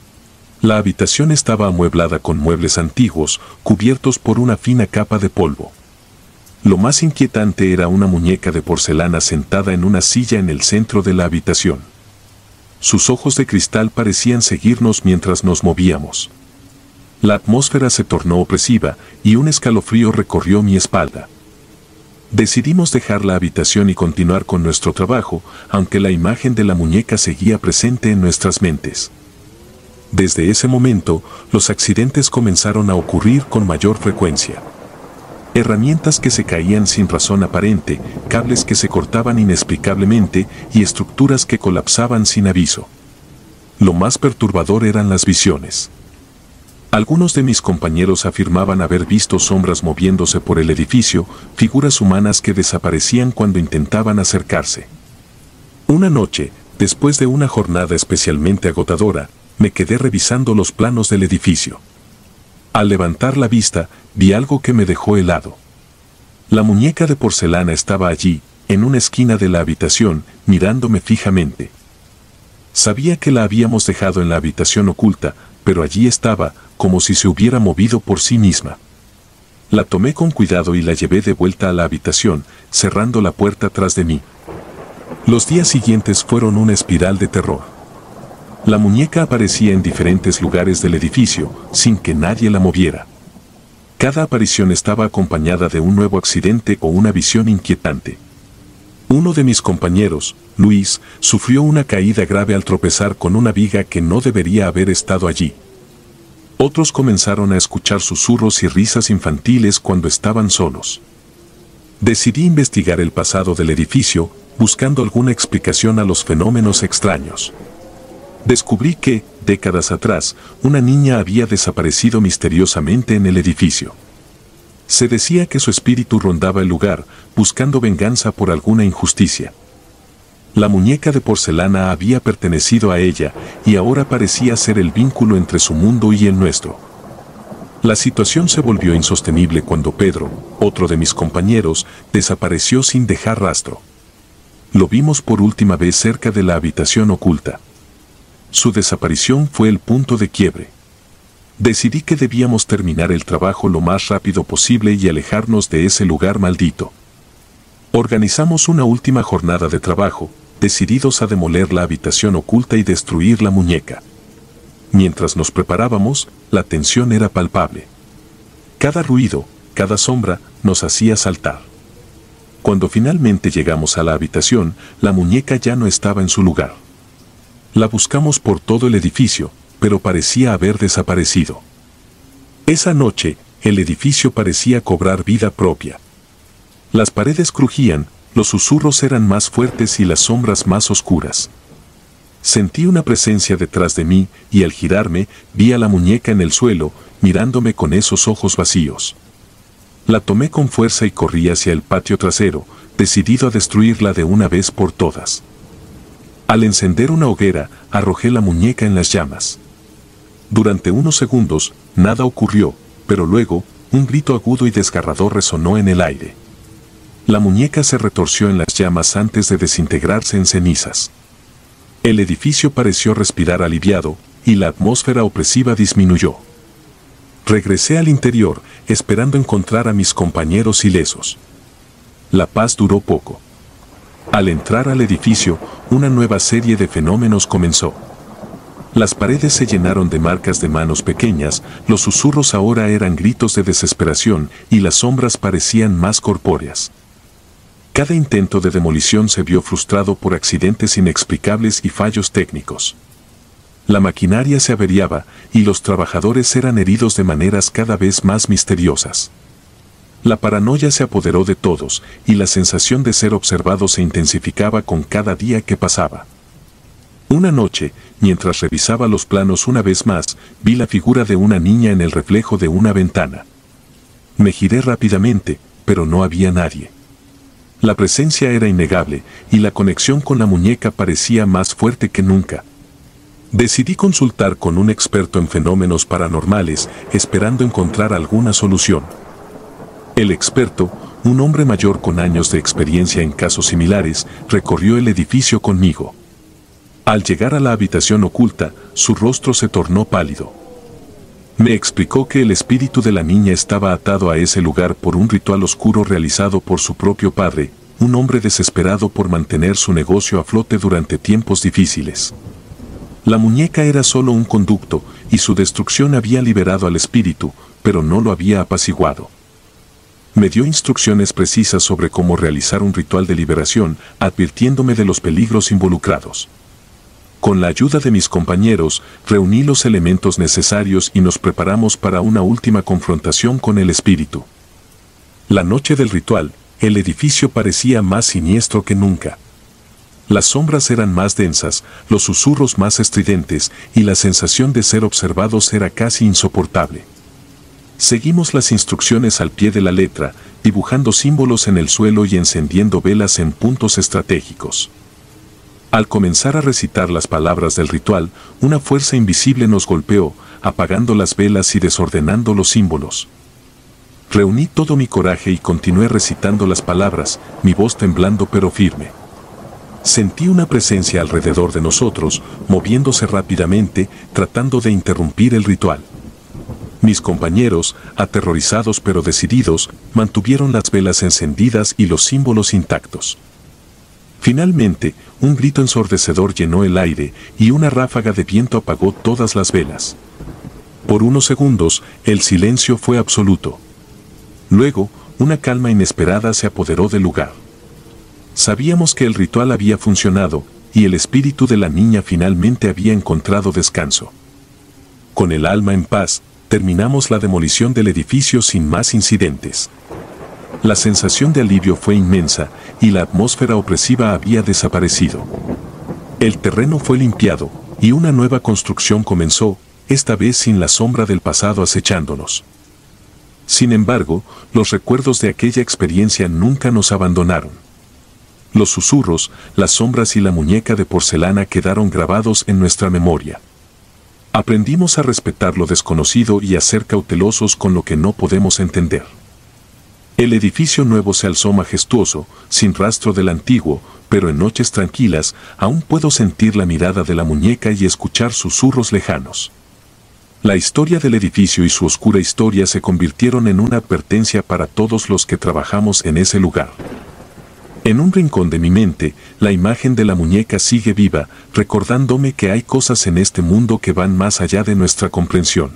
La habitación estaba amueblada con muebles antiguos, cubiertos por una fina capa de polvo. Lo más inquietante era una muñeca de porcelana sentada en una silla en el centro de la habitación. Sus ojos de cristal parecían seguirnos mientras nos movíamos. La atmósfera se tornó opresiva y un escalofrío recorrió mi espalda. Decidimos dejar la habitación y continuar con nuestro trabajo, aunque la imagen de la muñeca seguía presente en nuestras mentes. Desde ese momento, los accidentes comenzaron a ocurrir con mayor frecuencia. Herramientas que se caían sin razón aparente, cables que se cortaban inexplicablemente y estructuras que colapsaban sin aviso. Lo más perturbador eran las visiones. Algunos de mis compañeros afirmaban haber visto sombras moviéndose por el edificio, figuras humanas que desaparecían cuando intentaban acercarse. Una noche, después de una jornada especialmente agotadora, me quedé revisando los planos del edificio. Al levantar la vista, vi algo que me dejó helado. La muñeca de porcelana estaba allí, en una esquina de la habitación, mirándome fijamente. Sabía que la habíamos dejado en la habitación oculta, pero allí estaba, como si se hubiera movido por sí misma. La tomé con cuidado y la llevé de vuelta a la habitación, cerrando la puerta tras de mí. Los días siguientes fueron una espiral de terror. La muñeca aparecía en diferentes lugares del edificio, sin que nadie la moviera. Cada aparición estaba acompañada de un nuevo accidente o una visión inquietante. Uno de mis compañeros, Luis, sufrió una caída grave al tropezar con una viga que no debería haber estado allí. Otros comenzaron a escuchar susurros y risas infantiles cuando estaban solos. Decidí investigar el pasado del edificio, buscando alguna explicación a los fenómenos extraños. Descubrí que, décadas atrás, una niña había desaparecido misteriosamente en el edificio. Se decía que su espíritu rondaba el lugar, buscando venganza por alguna injusticia. La muñeca de porcelana había pertenecido a ella, y ahora parecía ser el vínculo entre su mundo y el nuestro. La situación se volvió insostenible cuando Pedro, otro de mis compañeros, desapareció sin dejar rastro. Lo vimos por última vez cerca de la habitación oculta. Su desaparición fue el punto de quiebre. Decidí que debíamos terminar el trabajo lo más rápido posible y alejarnos de ese lugar maldito. Organizamos una última jornada de trabajo, decididos a demoler la habitación oculta y destruir la muñeca. Mientras nos preparábamos, la tensión era palpable. Cada ruido, cada sombra, nos hacía saltar. Cuando finalmente llegamos a la habitación, la muñeca ya no estaba en su lugar. La buscamos por todo el edificio, pero parecía haber desaparecido. Esa noche, el edificio parecía cobrar vida propia. Las paredes crujían, los susurros eran más fuertes y las sombras más oscuras. Sentí una presencia detrás de mí y al girarme, vi a la muñeca en el suelo, mirándome con esos ojos vacíos. La tomé con fuerza y corrí hacia el patio trasero, decidido a destruirla de una vez por todas. Al encender una hoguera, arrojé la muñeca en las llamas. Durante unos segundos, nada ocurrió, pero luego, un grito agudo y desgarrador resonó en el aire. La muñeca se retorció en las llamas antes de desintegrarse en cenizas. El edificio pareció respirar aliviado, y la atmósfera opresiva disminuyó. Regresé al interior, esperando encontrar a mis compañeros ilesos. La paz duró poco. Al entrar al edificio, una nueva serie de fenómenos comenzó. Las paredes se llenaron de marcas de manos pequeñas, los susurros ahora eran gritos de desesperación y las sombras parecían más corpóreas. Cada intento de demolición se vio frustrado por accidentes inexplicables y fallos técnicos. La maquinaria se averiaba y los trabajadores eran heridos de maneras cada vez más misteriosas. La paranoia se apoderó de todos, y la sensación de ser observado se intensificaba con cada día que pasaba. Una noche, mientras revisaba los planos una vez más, vi la figura de una niña en el reflejo de una ventana. Me giré rápidamente, pero no había nadie. La presencia era innegable, y la conexión con la muñeca parecía más fuerte que nunca. Decidí consultar con un experto en fenómenos paranormales, esperando encontrar alguna solución. El experto, un hombre mayor con años de experiencia en casos similares, recorrió el edificio conmigo. Al llegar a la habitación oculta, su rostro se tornó pálido. Me explicó que el espíritu de la niña estaba atado a ese lugar por un ritual oscuro realizado por su propio padre, un hombre desesperado por mantener su negocio a flote durante tiempos difíciles. La muñeca era solo un conducto, y su destrucción había liberado al espíritu, pero no lo había apaciguado. Me dio instrucciones precisas sobre cómo realizar un ritual de liberación, advirtiéndome de los peligros involucrados. Con la ayuda de mis compañeros, reuní los elementos necesarios y nos preparamos para una última confrontación con el espíritu. La noche del ritual, el edificio parecía más siniestro que nunca. Las sombras eran más densas, los susurros más estridentes, y la sensación de ser observados era casi insoportable. Seguimos las instrucciones al pie de la letra, dibujando símbolos en el suelo y encendiendo velas en puntos estratégicos. Al comenzar a recitar las palabras del ritual, una fuerza invisible nos golpeó, apagando las velas y desordenando los símbolos. Reuní todo mi coraje y continué recitando las palabras, mi voz temblando pero firme. Sentí una presencia alrededor de nosotros, moviéndose rápidamente, tratando de interrumpir el ritual. Mis compañeros, aterrorizados pero decididos, mantuvieron las velas encendidas y los símbolos intactos. Finalmente, un grito ensordecedor llenó el aire y una ráfaga de viento apagó todas las velas. Por unos segundos, el silencio fue absoluto. Luego, una calma inesperada se apoderó del lugar. Sabíamos que el ritual había funcionado y el espíritu de la niña finalmente había encontrado descanso. Con el alma en paz, terminamos la demolición del edificio sin más incidentes. La sensación de alivio fue inmensa y la atmósfera opresiva había desaparecido. El terreno fue limpiado y una nueva construcción comenzó, esta vez sin la sombra del pasado acechándonos. Sin embargo, los recuerdos de aquella experiencia nunca nos abandonaron. Los susurros, las sombras y la muñeca de porcelana quedaron grabados en nuestra memoria. Aprendimos a respetar lo desconocido y a ser cautelosos con lo que no podemos entender. El edificio nuevo se alzó majestuoso, sin rastro del antiguo, pero en noches tranquilas aún puedo sentir la mirada de la muñeca y escuchar susurros lejanos. La historia del edificio y su oscura historia se convirtieron en una advertencia para todos los que trabajamos en ese lugar. En un rincón de mi mente, la imagen de la muñeca sigue viva, recordándome que hay cosas en este mundo que van más allá de nuestra comprensión.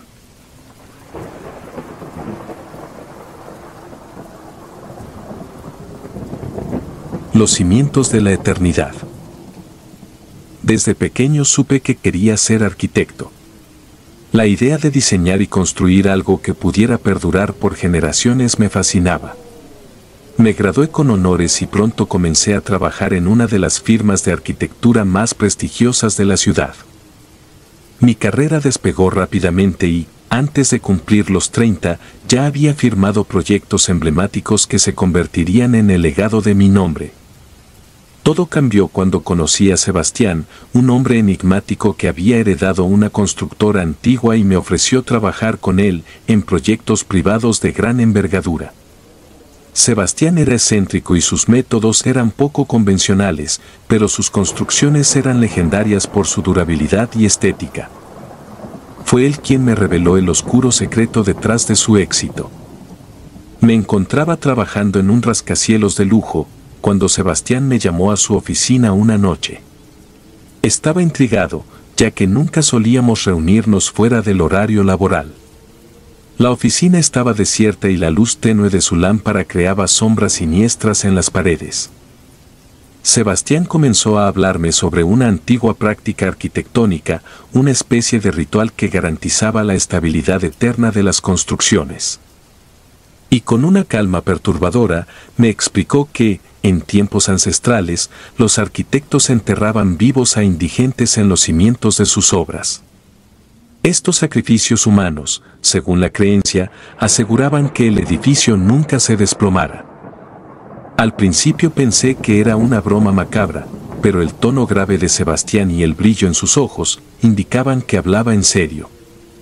Los cimientos de la eternidad. Desde pequeño supe que quería ser arquitecto. La idea de diseñar y construir algo que pudiera perdurar por generaciones me fascinaba. Me gradué con honores y pronto comencé a trabajar en una de las firmas de arquitectura más prestigiosas de la ciudad. Mi carrera despegó rápidamente y, antes de cumplir los treinta, ya había firmado proyectos emblemáticos que se convertirían en el legado de mi nombre. Todo cambió cuando conocí a Sebastián, un hombre enigmático que había heredado una constructora antigua y me ofreció trabajar con él en proyectos privados de gran envergadura. Sebastián era excéntrico y sus métodos eran poco convencionales, pero sus construcciones eran legendarias por su durabilidad y estética. Fue él quien me reveló el oscuro secreto detrás de su éxito. Me encontraba trabajando en un rascacielos de lujo, cuando Sebastián me llamó a su oficina una noche. Estaba intrigado, ya que nunca solíamos reunirnos fuera del horario laboral. La oficina estaba desierta y la luz tenue de su lámpara creaba sombras siniestras en las paredes. Sebastián comenzó a hablarme sobre una antigua práctica arquitectónica, una especie de ritual que garantizaba la estabilidad eterna de las construcciones. Y con una calma perturbadora, me explicó que, en tiempos ancestrales, los arquitectos enterraban vivos a indigentes en los cimientos de sus obras. Estos sacrificios humanos, según la creencia, aseguraban que el edificio nunca se desplomara. Al principio pensé que era una broma macabra, pero el tono grave de Sebastián y el brillo en sus ojos indicaban que hablaba en serio.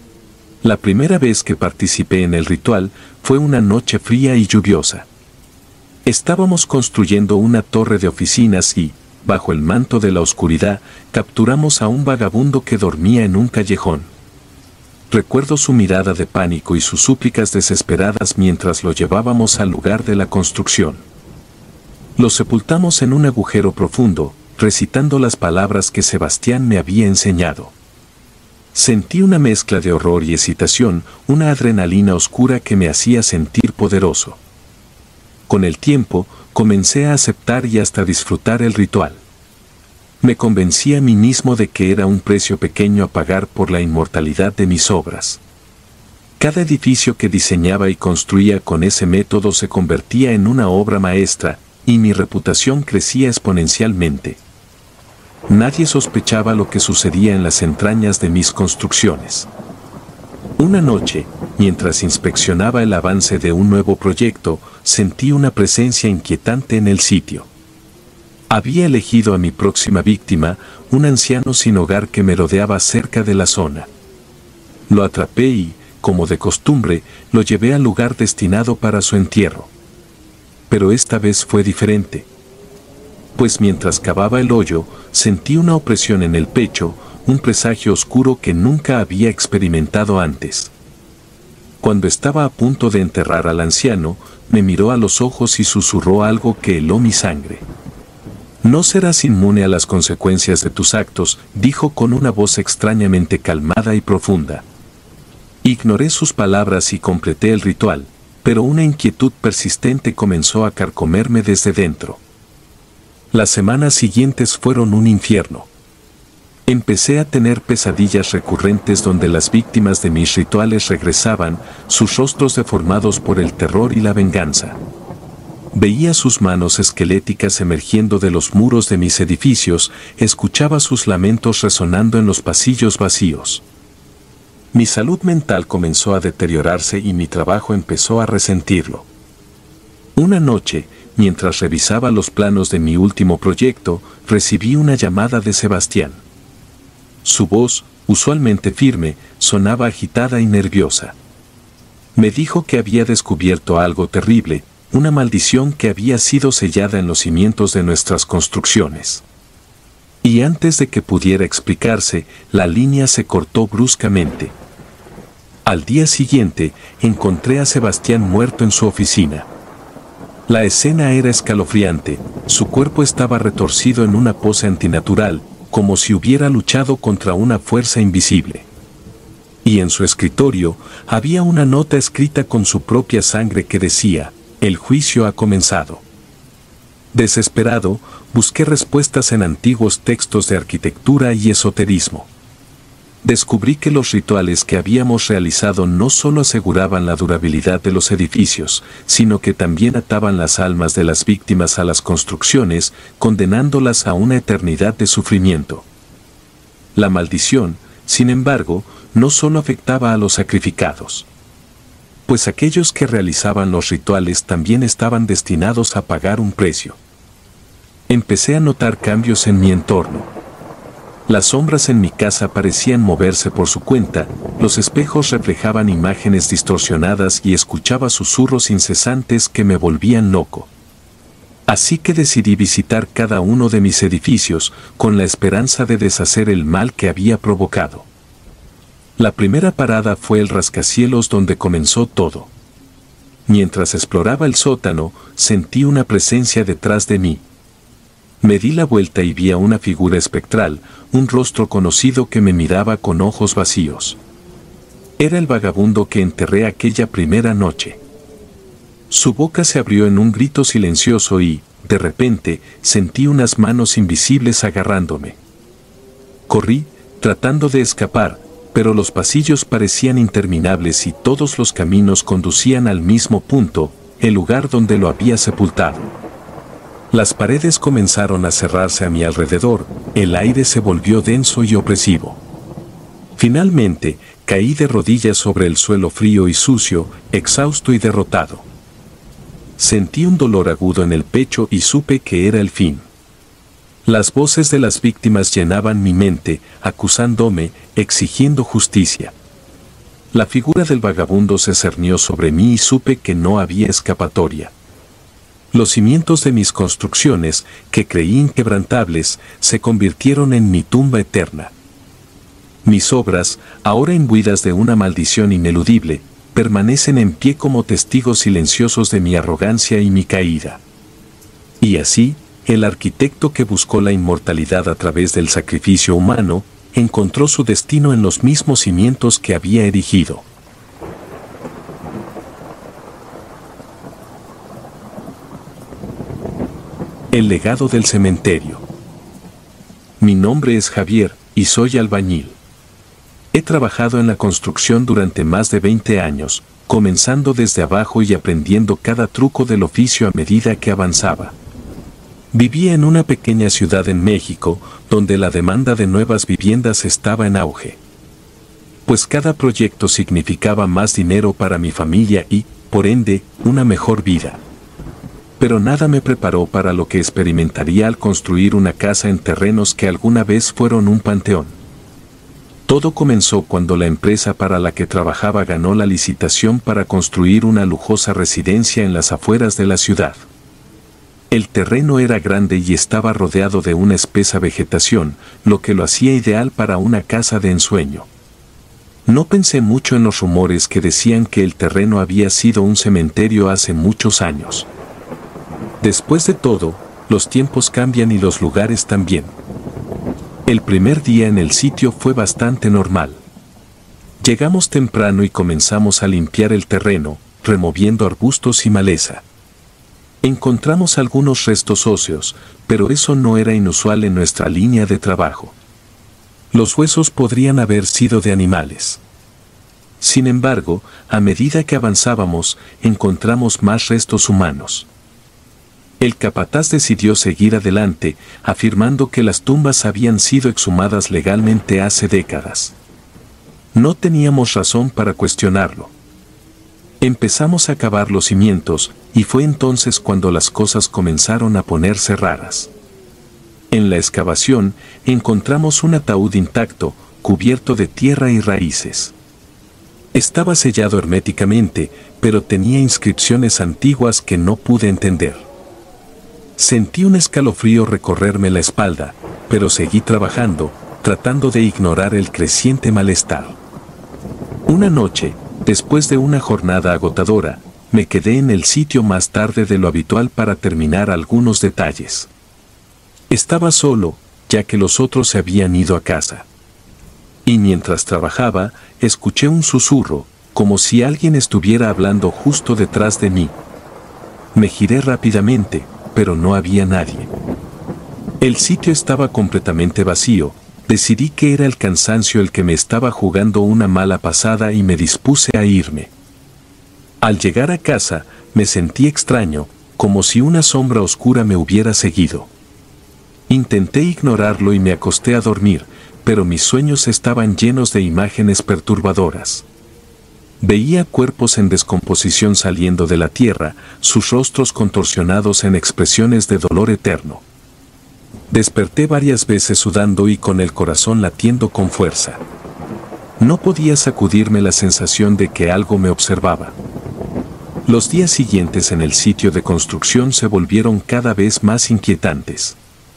La primera vez que participé en el ritual fue una noche fría y lluviosa. Estábamos construyendo una torre de oficinas y, bajo el manto de la oscuridad, capturamos a un vagabundo que dormía en un callejón. Recuerdo su mirada de pánico y sus súplicas desesperadas mientras lo llevábamos al lugar de la construcción. Lo sepultamos en un agujero profundo, recitando las palabras que Sebastián me había enseñado. Sentí una mezcla de horror y excitación, una adrenalina oscura que me hacía sentir poderoso. Con el tiempo, comencé a aceptar y hasta disfrutar el ritual. Me convencí a mí mismo de que era un precio pequeño a pagar por la inmortalidad de mis obras. Cada edificio que diseñaba y construía con ese método se convertía en una obra maestra, y mi reputación crecía exponencialmente. Nadie sospechaba lo que sucedía en las entrañas de mis construcciones. Una noche, mientras inspeccionaba el avance de un nuevo proyecto, sentí una presencia inquietante en el sitio. Había elegido a mi próxima víctima, un anciano sin hogar que merodeaba cerca de la zona. Lo atrapé y, como de costumbre, lo llevé al lugar destinado para su entierro. Pero esta vez fue diferente. Pues mientras cavaba el hoyo, sentí una opresión en el pecho, un presagio oscuro que nunca había experimentado antes. Cuando estaba a punto de enterrar al anciano, me miró a los ojos y susurró algo que heló mi sangre. No serás inmune a las consecuencias de tus actos, dijo con una voz extrañamente calmada y profunda. Ignoré sus palabras y completé el ritual, pero una inquietud persistente comenzó a carcomerme desde dentro. Las semanas siguientes fueron un infierno. Empecé a tener pesadillas recurrentes donde las víctimas de mis rituales regresaban, sus rostros deformados por el terror y la venganza. Veía sus manos esqueléticas emergiendo de los muros de mis edificios, escuchaba sus lamentos resonando en los pasillos vacíos. Mi salud mental comenzó a deteriorarse y mi trabajo empezó a resentirlo. Una noche, mientras revisaba los planos de mi último proyecto, recibí una llamada de Sebastián. Su voz, usualmente firme, sonaba agitada y nerviosa. Me dijo que había descubierto algo terrible, una maldición que había sido sellada en los cimientos de nuestras construcciones. Y antes de que pudiera explicarse, la línea se cortó bruscamente. Al día siguiente, encontré a Sebastián muerto en su oficina. La escena era escalofriante, su cuerpo estaba retorcido en una pose antinatural, como si hubiera luchado contra una fuerza invisible. Y en su escritorio había una nota escrita con su propia sangre que decía: "El juicio ha comenzado". Desesperado, busqué respuestas en antiguos textos de arquitectura y esoterismo. Descubrí que los rituales que habíamos realizado no solo aseguraban la durabilidad de los edificios, sino que también ataban las almas de las víctimas a las construcciones, condenándolas a una eternidad de sufrimiento. La maldición, sin embargo, no solo afectaba a los sacrificados, pues aquellos que realizaban los rituales también estaban destinados a pagar un precio. Empecé a notar cambios en mi entorno. Las sombras en mi casa parecían moverse por su cuenta, los espejos reflejaban imágenes distorsionadas y escuchaba susurros incesantes que me volvían loco. Así que decidí visitar cada uno de mis edificios, con la esperanza de deshacer el mal que había provocado. La primera parada fue el rascacielos donde comenzó todo. Mientras exploraba el sótano, sentí una presencia detrás de mí. Me di la vuelta y vi a una figura espectral, un rostro conocido que me miraba con ojos vacíos. Era el vagabundo que enterré aquella primera noche. Su boca se abrió en un grito silencioso y, de repente, sentí unas manos invisibles agarrándome. Corrí, tratando de escapar, pero los pasillos parecían interminables y todos los caminos conducían al mismo punto, el lugar donde lo había sepultado. Las paredes comenzaron a cerrarse a mi alrededor, el aire se volvió denso y opresivo. Finalmente, caí de rodillas sobre el suelo frío y sucio, exhausto y derrotado. Sentí un dolor agudo en el pecho y supe que era el fin. Las voces de las víctimas llenaban mi mente, acusándome, exigiendo justicia. La figura del vagabundo se cernió sobre mí y supe que no había escapatoria. Los cimientos de mis construcciones, que creí inquebrantables, se convirtieron en mi tumba eterna. Mis obras, ahora imbuidas de una maldición ineludible, permanecen en pie como testigos silenciosos de mi arrogancia y mi caída. Y así, el arquitecto que buscó la inmortalidad a través del sacrificio humano, encontró su destino en los mismos cimientos que había erigido. El legado del cementerio. Mi nombre es Javier, y soy albañil. He trabajado en la construcción durante más de veinte años, comenzando desde abajo y aprendiendo cada truco del oficio a medida que avanzaba. Vivía en una pequeña ciudad en México, donde la demanda de nuevas viviendas estaba en auge. Pues cada proyecto significaba más dinero para mi familia y, por ende, una mejor vida. Pero nada me preparó para lo que experimentaría al construir una casa en terrenos que alguna vez fueron un panteón. Todo comenzó cuando la empresa para la que trabajaba ganó la licitación para construir una lujosa residencia en las afueras de la ciudad. El terreno era grande y estaba rodeado de una espesa vegetación, lo que lo hacía ideal para una casa de ensueño. No pensé mucho en los rumores que decían que el terreno había sido un cementerio hace muchos años. Después de todo, los tiempos cambian y los lugares también. El primer día en el sitio fue bastante normal. Llegamos temprano y comenzamos a limpiar el terreno, removiendo arbustos y maleza. Encontramos algunos restos óseos, pero eso no era inusual en nuestra línea de trabajo. Los huesos podrían haber sido de animales. Sin embargo, a medida que avanzábamos, encontramos más restos humanos. El capataz decidió seguir adelante, afirmando que las tumbas habían sido exhumadas legalmente hace décadas. No teníamos razón para cuestionarlo. Empezamos a cavar los cimientos, y fue entonces cuando las cosas comenzaron a ponerse raras. En la excavación, encontramos un ataúd intacto, cubierto de tierra y raíces. Estaba sellado herméticamente, pero tenía inscripciones antiguas que no pude entender. Sentí un escalofrío recorrerme la espalda, pero seguí trabajando, tratando de ignorar el creciente malestar. Una noche, después de una jornada agotadora, me quedé en el sitio más tarde de lo habitual para terminar algunos detalles. Estaba solo, ya que los otros se habían ido a casa. Y mientras trabajaba, escuché un susurro, como si alguien estuviera hablando justo detrás de mí. Me giré rápidamente, pero no había nadie. El sitio estaba completamente vacío. Decidí que era el cansancio el que me estaba jugando una mala pasada y me dispuse a irme. Al llegar a casa, me sentí extraño, como si una sombra oscura me hubiera seguido. Intenté ignorarlo y me acosté a dormir, pero mis sueños estaban llenos de imágenes perturbadoras. Veía cuerpos en descomposición saliendo de la tierra, sus rostros contorsionados en expresiones de dolor eterno. Desperté varias veces sudando y con el corazón latiendo con fuerza. No podía sacudirme la sensación de que algo me observaba. Los días siguientes en el sitio de construcción se volvieron cada vez más inquietantes.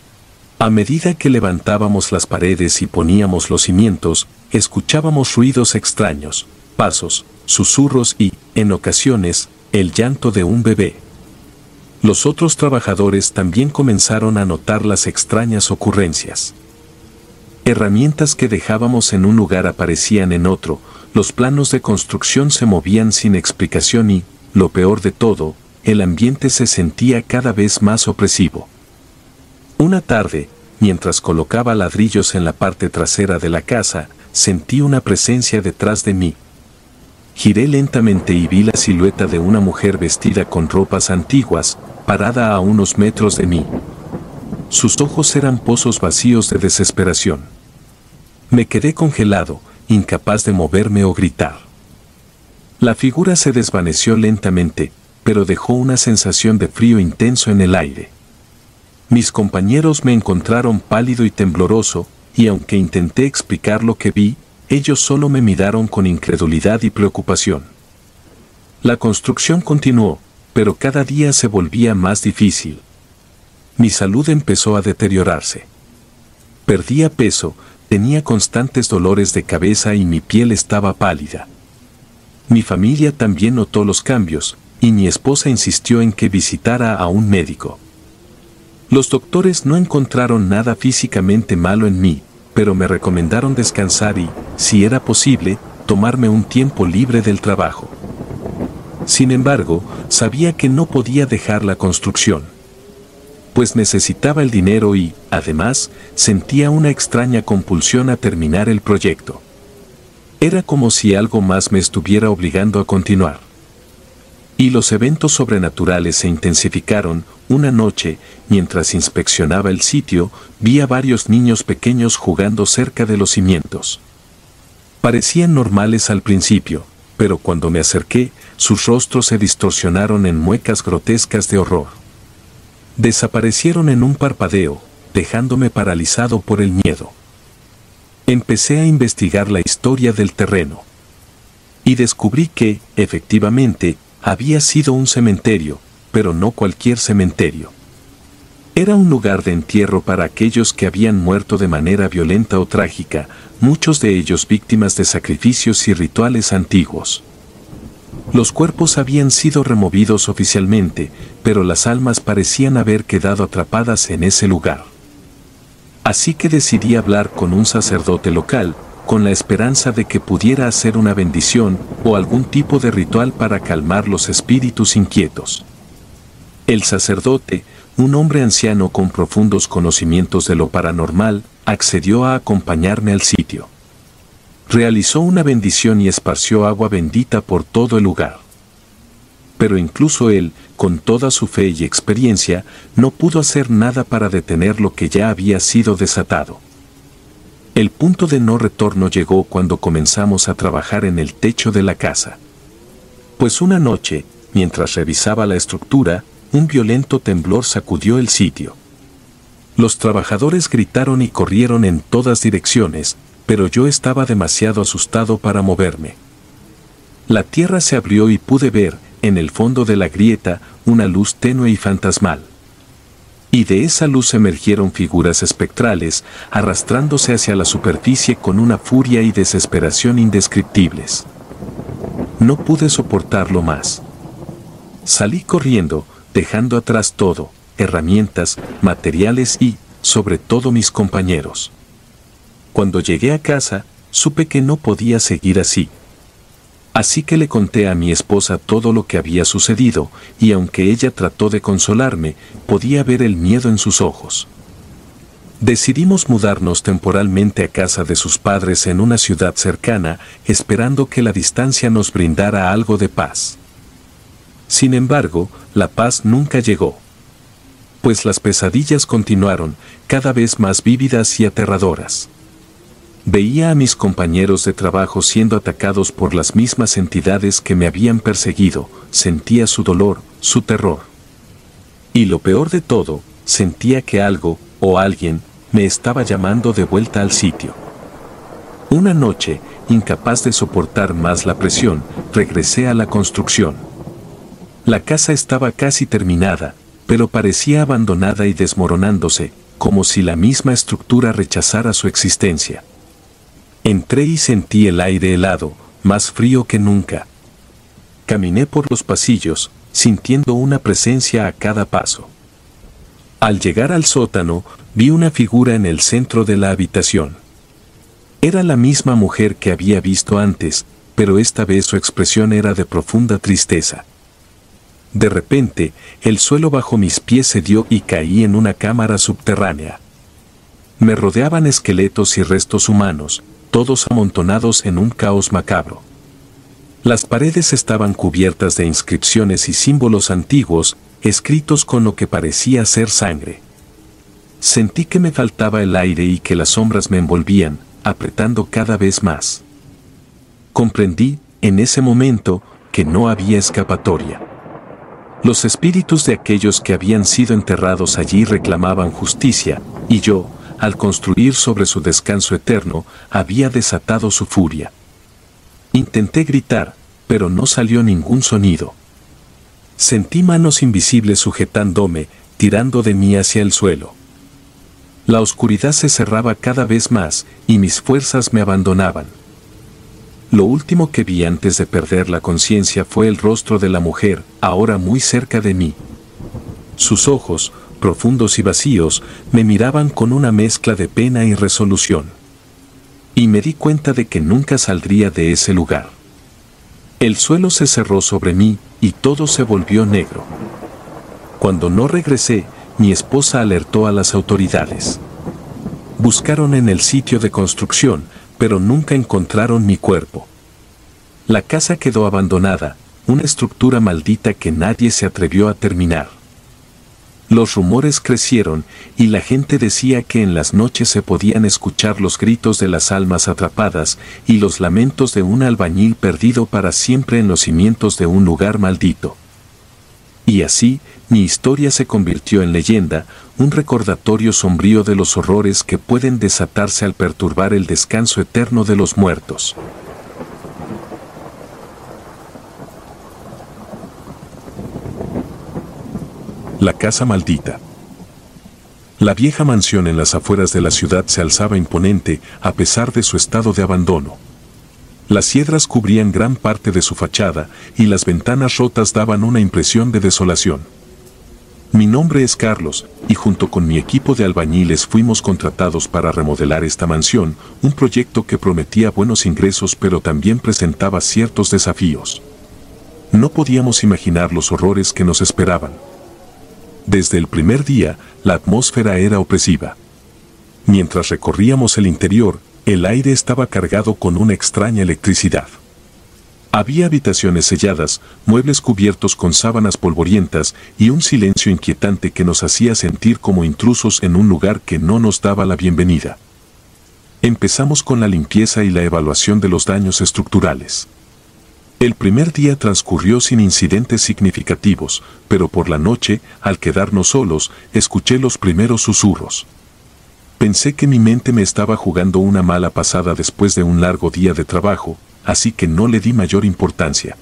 A medida que levantábamos las paredes y poníamos los cimientos, escuchábamos ruidos extraños, pasos, susurros y, en ocasiones, el llanto de un bebé. Los otros trabajadores también comenzaron a notar las extrañas ocurrencias. Herramientas que dejábamos en un lugar aparecían en otro, los planos de construcción se movían sin explicación y, lo peor de todo, el ambiente se sentía cada vez más opresivo. Una tarde, mientras colocaba ladrillos en la parte trasera de la casa, sentí una presencia detrás de mí. Giré lentamente y vi la silueta de una mujer vestida con ropas antiguas, parada a unos metros de mí. Sus ojos eran pozos vacíos de desesperación. Me quedé congelado, incapaz de moverme o gritar. La figura se desvaneció lentamente, pero dejó una sensación de frío intenso en el aire. Mis compañeros me encontraron pálido y tembloroso, y aunque intenté explicar lo que vi, ellos solo me miraron con incredulidad y preocupación. La construcción continuó, pero cada día se volvía más difícil. Mi salud empezó a deteriorarse. Perdía peso, tenía constantes dolores de cabeza y mi piel estaba pálida. Mi familia también notó los cambios, y mi esposa insistió en que visitara a un médico. Los doctores no encontraron nada físicamente malo en mí, pero me recomendaron descansar y, si era posible, tomarme un tiempo libre del trabajo. Sin embargo, sabía que no podía dejar la construcción, pues necesitaba el dinero y, además, sentía una extraña compulsión a terminar el proyecto. Era como si algo más me estuviera obligando a continuar. Y los eventos sobrenaturales se intensificaron. Una noche, mientras inspeccionaba el sitio, vi a varios niños pequeños jugando cerca de los cimientos. Parecían normales al principio, pero cuando me acerqué, sus rostros se distorsionaron en muecas grotescas de horror. Desaparecieron en un parpadeo, dejándome paralizado por el miedo. Empecé a investigar la historia del terreno. Y descubrí que, efectivamente, había sido un cementerio, pero no cualquier cementerio. Era un lugar de entierro para aquellos que habían muerto de manera violenta o trágica, muchos de ellos víctimas de sacrificios y rituales antiguos. Los cuerpos habían sido removidos oficialmente, pero las almas parecían haber quedado atrapadas en ese lugar. Así que decidí hablar con un sacerdote local, con la esperanza de que pudiera hacer una bendición o algún tipo de ritual para calmar los espíritus inquietos. El sacerdote, un hombre anciano con profundos conocimientos de lo paranormal, accedió a acompañarme al sitio. Realizó una bendición y esparció agua bendita por todo el lugar. Pero incluso él, con toda su fe y experiencia, no pudo hacer nada para detener lo que ya había sido desatado. El punto de no retorno llegó cuando comenzamos a trabajar en el techo de la casa. Pues una noche, mientras revisaba la estructura, un violento temblor sacudió el sitio. Los trabajadores gritaron y corrieron en todas direcciones, pero yo estaba demasiado asustado para moverme. La tierra se abrió y pude ver, en el fondo de la grieta, una luz tenue y fantasmal. Y de esa luz emergieron figuras espectrales, arrastrándose hacia la superficie con una furia y desesperación indescriptibles. No pude soportarlo más. Salí corriendo, dejando atrás todo, herramientas, materiales y, sobre todo, mis compañeros. Cuando llegué a casa, supe que no podía seguir así. Así que le conté a mi esposa todo lo que había sucedido, y aunque ella trató de consolarme, podía ver el miedo en sus ojos. Decidimos mudarnos temporalmente a casa de sus padres en una ciudad cercana, esperando que la distancia nos brindara algo de paz. Sin embargo, la paz nunca llegó. Pues las pesadillas continuaron, cada vez más vívidas y aterradoras. Veía a mis compañeros de trabajo siendo atacados por las mismas entidades que me habían perseguido, sentía su dolor, su terror. Y lo peor de todo, sentía que algo, o alguien, me estaba llamando de vuelta al sitio. Una noche, incapaz de soportar más la presión, regresé a la construcción. La casa estaba casi terminada, pero parecía abandonada y desmoronándose, como si la misma estructura rechazara su existencia. Entré y sentí el aire helado, más frío que nunca. Caminé por los pasillos, sintiendo una presencia a cada paso. Al llegar al sótano, vi una figura en el centro de la habitación. Era la misma mujer que había visto antes, pero esta vez su expresión era de profunda tristeza. De repente, el suelo bajo mis pies cedió y caí en una cámara subterránea. Me rodeaban esqueletos y restos humanos, todos amontonados en un caos macabro. Las paredes estaban cubiertas de inscripciones y símbolos antiguos, escritos con lo que parecía ser sangre. Sentí que me faltaba el aire y que las sombras me envolvían, apretando cada vez más. Comprendí, en ese momento, que no había escapatoria. Los espíritus de aquellos que habían sido enterrados allí reclamaban justicia, y yo, al construir sobre su descanso eterno, había desatado su furia. Intenté gritar, pero no salió ningún sonido. Sentí manos invisibles sujetándome, tirando de mí hacia el suelo. La oscuridad se cerraba cada vez más, y mis fuerzas me abandonaban. Lo último que vi antes de perder la conciencia fue el rostro de la mujer, ahora muy cerca de mí. Sus ojos, profundos y vacíos, me miraban con una mezcla de pena y resolución. Y me di cuenta de que nunca saldría de ese lugar. El suelo se cerró sobre mí, y todo se volvió negro. Cuando no regresé, mi esposa alertó a las autoridades. Buscaron en el sitio de construcción, pero nunca encontraron mi cuerpo. La casa quedó abandonada, una estructura maldita que nadie se atrevió a terminar. Los rumores crecieron, y la gente decía que en las noches se podían escuchar los gritos de las almas atrapadas y los lamentos de un albañil perdido para siempre en los cimientos de un lugar maldito. Y así, mi historia se convirtió en leyenda, un recordatorio sombrío de los horrores que pueden desatarse al perturbar el descanso eterno de los muertos. La casa maldita. La vieja mansión en las afueras de la ciudad se alzaba imponente a pesar de su estado de abandono. Las hiedras cubrían gran parte de su fachada y las ventanas rotas daban una impresión de desolación. Mi nombre es Carlos, y junto con mi equipo de albañiles fuimos contratados para remodelar esta mansión, un proyecto que prometía buenos ingresos pero también presentaba ciertos desafíos. No podíamos imaginar los horrores que nos esperaban. Desde el primer día, la atmósfera era opresiva. Mientras recorríamos el interior, el aire estaba cargado con una extraña electricidad. Había habitaciones selladas, muebles cubiertos con sábanas polvorientas y un silencio inquietante que nos hacía sentir como intrusos en un lugar que no nos daba la bienvenida. Empezamos con la limpieza y la evaluación de los daños estructurales. El primer día transcurrió sin incidentes significativos, pero por la noche, al quedarnos solos, escuché los primeros susurros. Pensé que mi mente me estaba jugando una mala pasada después de un largo día de trabajo, así que no le di mayor importancia.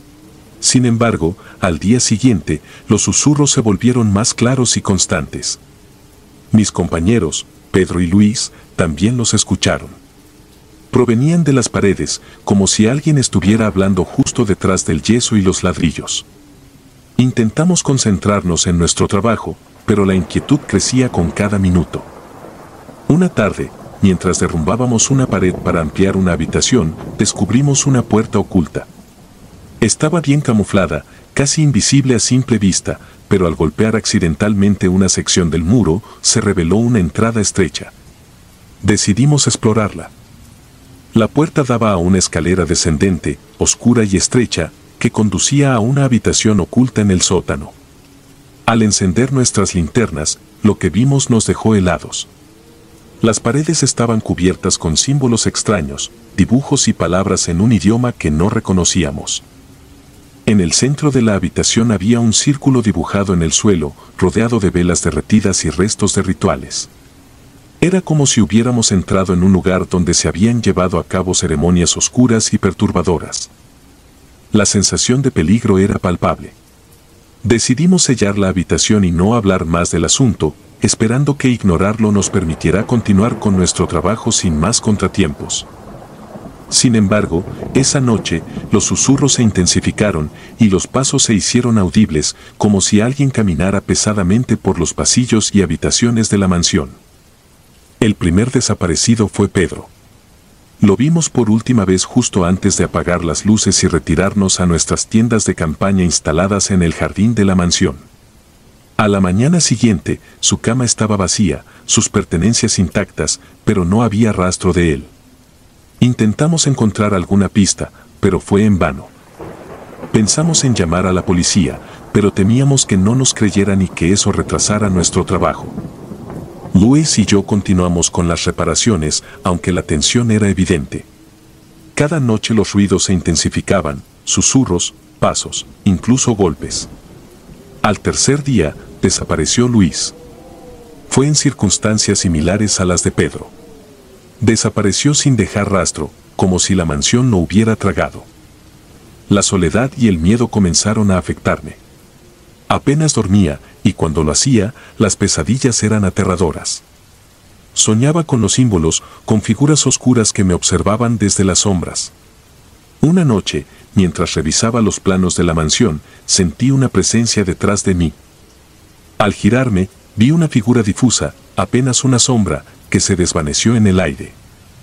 Sin embargo, al día siguiente, los susurros se volvieron más claros y constantes. Mis compañeros, Pedro y Luis, también los escucharon. Provenían de las paredes, como si alguien estuviera hablando justo detrás del yeso y los ladrillos. Intentamos concentrarnos en nuestro trabajo, pero la inquietud crecía con cada minuto. Una tarde, mientras derrumbábamos una pared para ampliar una habitación, descubrimos una puerta oculta. Estaba bien camuflada, casi invisible a simple vista, pero al golpear accidentalmente una sección del muro, se reveló una entrada estrecha. Decidimos explorarla. La puerta daba a una escalera descendente, oscura y estrecha, que conducía a una habitación oculta en el sótano. Al encender nuestras linternas, lo que vimos nos dejó helados. Las paredes estaban cubiertas con símbolos extraños, dibujos y palabras en un idioma que no reconocíamos. En el centro de la habitación había un círculo dibujado en el suelo, rodeado de velas derretidas y restos de rituales. Era como si hubiéramos entrado en un lugar donde se habían llevado a cabo ceremonias oscuras y perturbadoras. La sensación de peligro era palpable. Decidimos sellar la habitación y no hablar más del asunto, esperando que ignorarlo nos permitiera continuar con nuestro trabajo sin más contratiempos. Sin embargo, esa noche, los susurros se intensificaron y los pasos se hicieron audibles, como si alguien caminara pesadamente por los pasillos y habitaciones de la mansión. El primer desaparecido fue Pedro. Lo vimos por última vez justo antes de apagar las luces y retirarnos a nuestras tiendas de campaña instaladas en el jardín de la mansión. A la mañana siguiente, su cama estaba vacía, sus pertenencias intactas, pero no había rastro de él. Intentamos encontrar alguna pista, pero fue en vano. Pensamos en llamar a la policía, pero temíamos que no nos creyeran y que eso retrasara nuestro trabajo. Luis y yo continuamos con las reparaciones, aunque la tensión era evidente. Cada noche los ruidos se intensificaban, susurros, pasos, incluso golpes. Al tercer día, desapareció Luis. Fue en circunstancias similares a las de Pedro. Desapareció sin dejar rastro, como si la mansión lo hubiera tragado. La soledad y el miedo comenzaron a afectarme. Apenas dormía, y cuando lo hacía, las pesadillas eran aterradoras. Soñaba con los símbolos, con figuras oscuras que me observaban desde las sombras. Una noche, mientras revisaba los planos de la mansión, sentí una presencia detrás de mí. Al girarme, vi una figura difusa, apenas una sombra, que se desvaneció en el aire.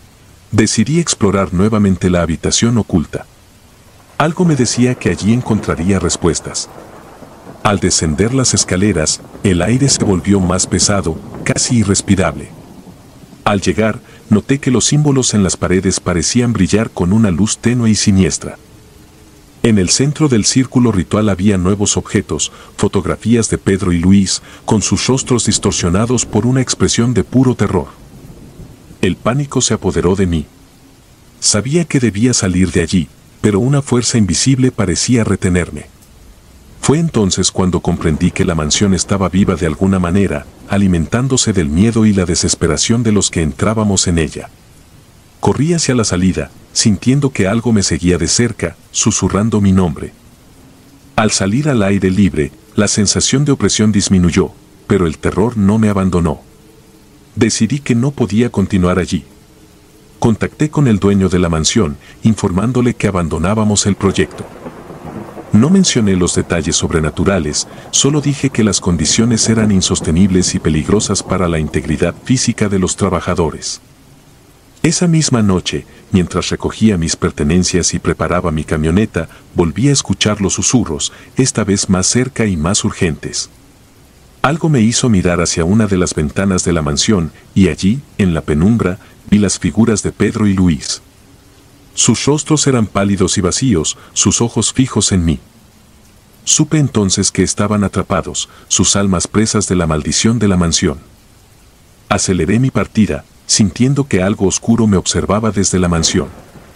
Decidí explorar nuevamente la habitación oculta. Algo me decía que allí encontraría respuestas. Al descender las escaleras, el aire se volvió más pesado, casi irrespirable. Al llegar, noté que los símbolos en las paredes parecían brillar con una luz tenue y siniestra. En el centro del círculo ritual había nuevos objetos, fotografías de Pedro y Luis, con sus rostros distorsionados por una expresión de puro terror. El pánico se apoderó de mí. Sabía que debía salir de allí, pero una fuerza invisible parecía retenerme. Fue entonces cuando comprendí que la mansión estaba viva de alguna manera, alimentándose del miedo y la desesperación de los que entrábamos en ella. Corrí hacia la salida, sintiendo que algo me seguía de cerca, susurrando mi nombre. Al salir al aire libre, la sensación de opresión disminuyó, pero el terror no me abandonó. Decidí que no podía continuar allí. Contacté con el dueño de la mansión, informándole que abandonábamos el proyecto. No mencioné los detalles sobrenaturales, solo dije que las condiciones eran insostenibles y peligrosas para la integridad física de los trabajadores. Esa misma noche, mientras recogía mis pertenencias y preparaba mi camioneta, volví a escuchar los susurros, esta vez más cerca y más urgentes. Algo me hizo mirar hacia una de las ventanas de la mansión, y allí, en la penumbra, vi las figuras de Pedro y Luis. Sus rostros eran pálidos y vacíos, sus ojos fijos en mí. Supe entonces que estaban atrapados, sus almas presas de la maldición de la mansión. Aceleré mi partida, sintiendo que algo oscuro me observaba desde la mansión.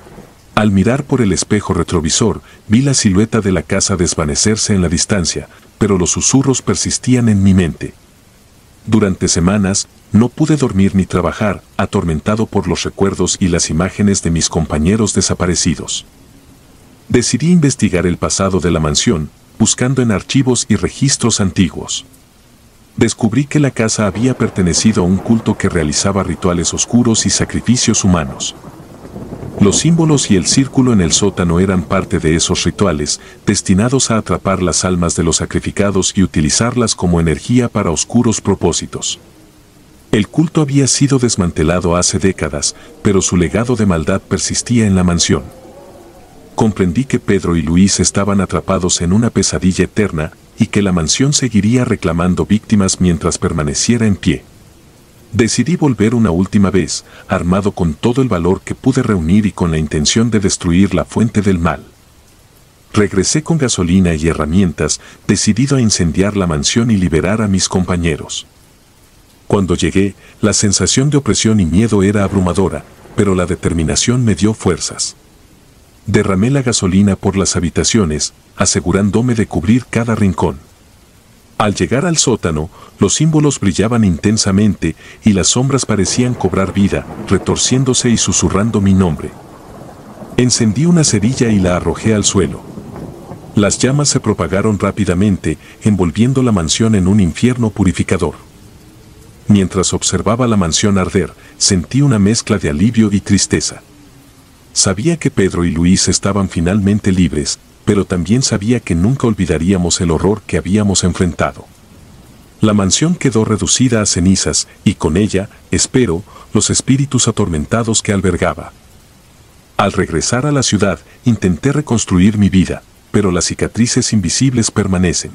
Al mirar por el espejo retrovisor, vi la silueta de la casa desvanecerse en la distancia, pero los susurros persistían en mi mente. Durante semanas, no pude dormir ni trabajar, atormentado por los recuerdos y las imágenes de mis compañeros desaparecidos. Decidí investigar el pasado de la mansión, buscando en archivos y registros antiguos. Descubrí que la casa había pertenecido a un culto que realizaba rituales oscuros y sacrificios humanos. Los símbolos y el círculo en el sótano eran parte de esos rituales, destinados a atrapar las almas de los sacrificados y utilizarlas como energía para oscuros propósitos. El culto había sido desmantelado hace décadas, pero su legado de maldad persistía en la mansión. Comprendí que Pedro y Luis estaban atrapados en una pesadilla eterna, y que la mansión seguiría reclamando víctimas mientras permaneciera en pie. Decidí volver una última vez, armado con todo el valor que pude reunir y con la intención de destruir la fuente del mal. Regresé con gasolina y herramientas, decidido a incendiar la mansión y liberar a mis compañeros. Cuando llegué, la sensación de opresión y miedo era abrumadora, pero la determinación me dio fuerzas. Derramé la gasolina por las habitaciones, asegurándome de cubrir cada rincón. Al llegar al sótano, los símbolos brillaban intensamente y las sombras parecían cobrar vida, retorciéndose y susurrando mi nombre. Encendí una cerilla y la arrojé al suelo. Las llamas se propagaron rápidamente, envolviendo la mansión en un infierno purificador. Mientras observaba la mansión arder, sentí una mezcla de alivio y tristeza. Sabía que Pedro y Luis estaban finalmente libres, pero también sabía que nunca olvidaríamos el horror que habíamos enfrentado. La mansión quedó reducida a cenizas, y con ella, espero, los espíritus atormentados que albergaba. Al regresar a la ciudad, intenté reconstruir mi vida, pero las cicatrices invisibles permanecen.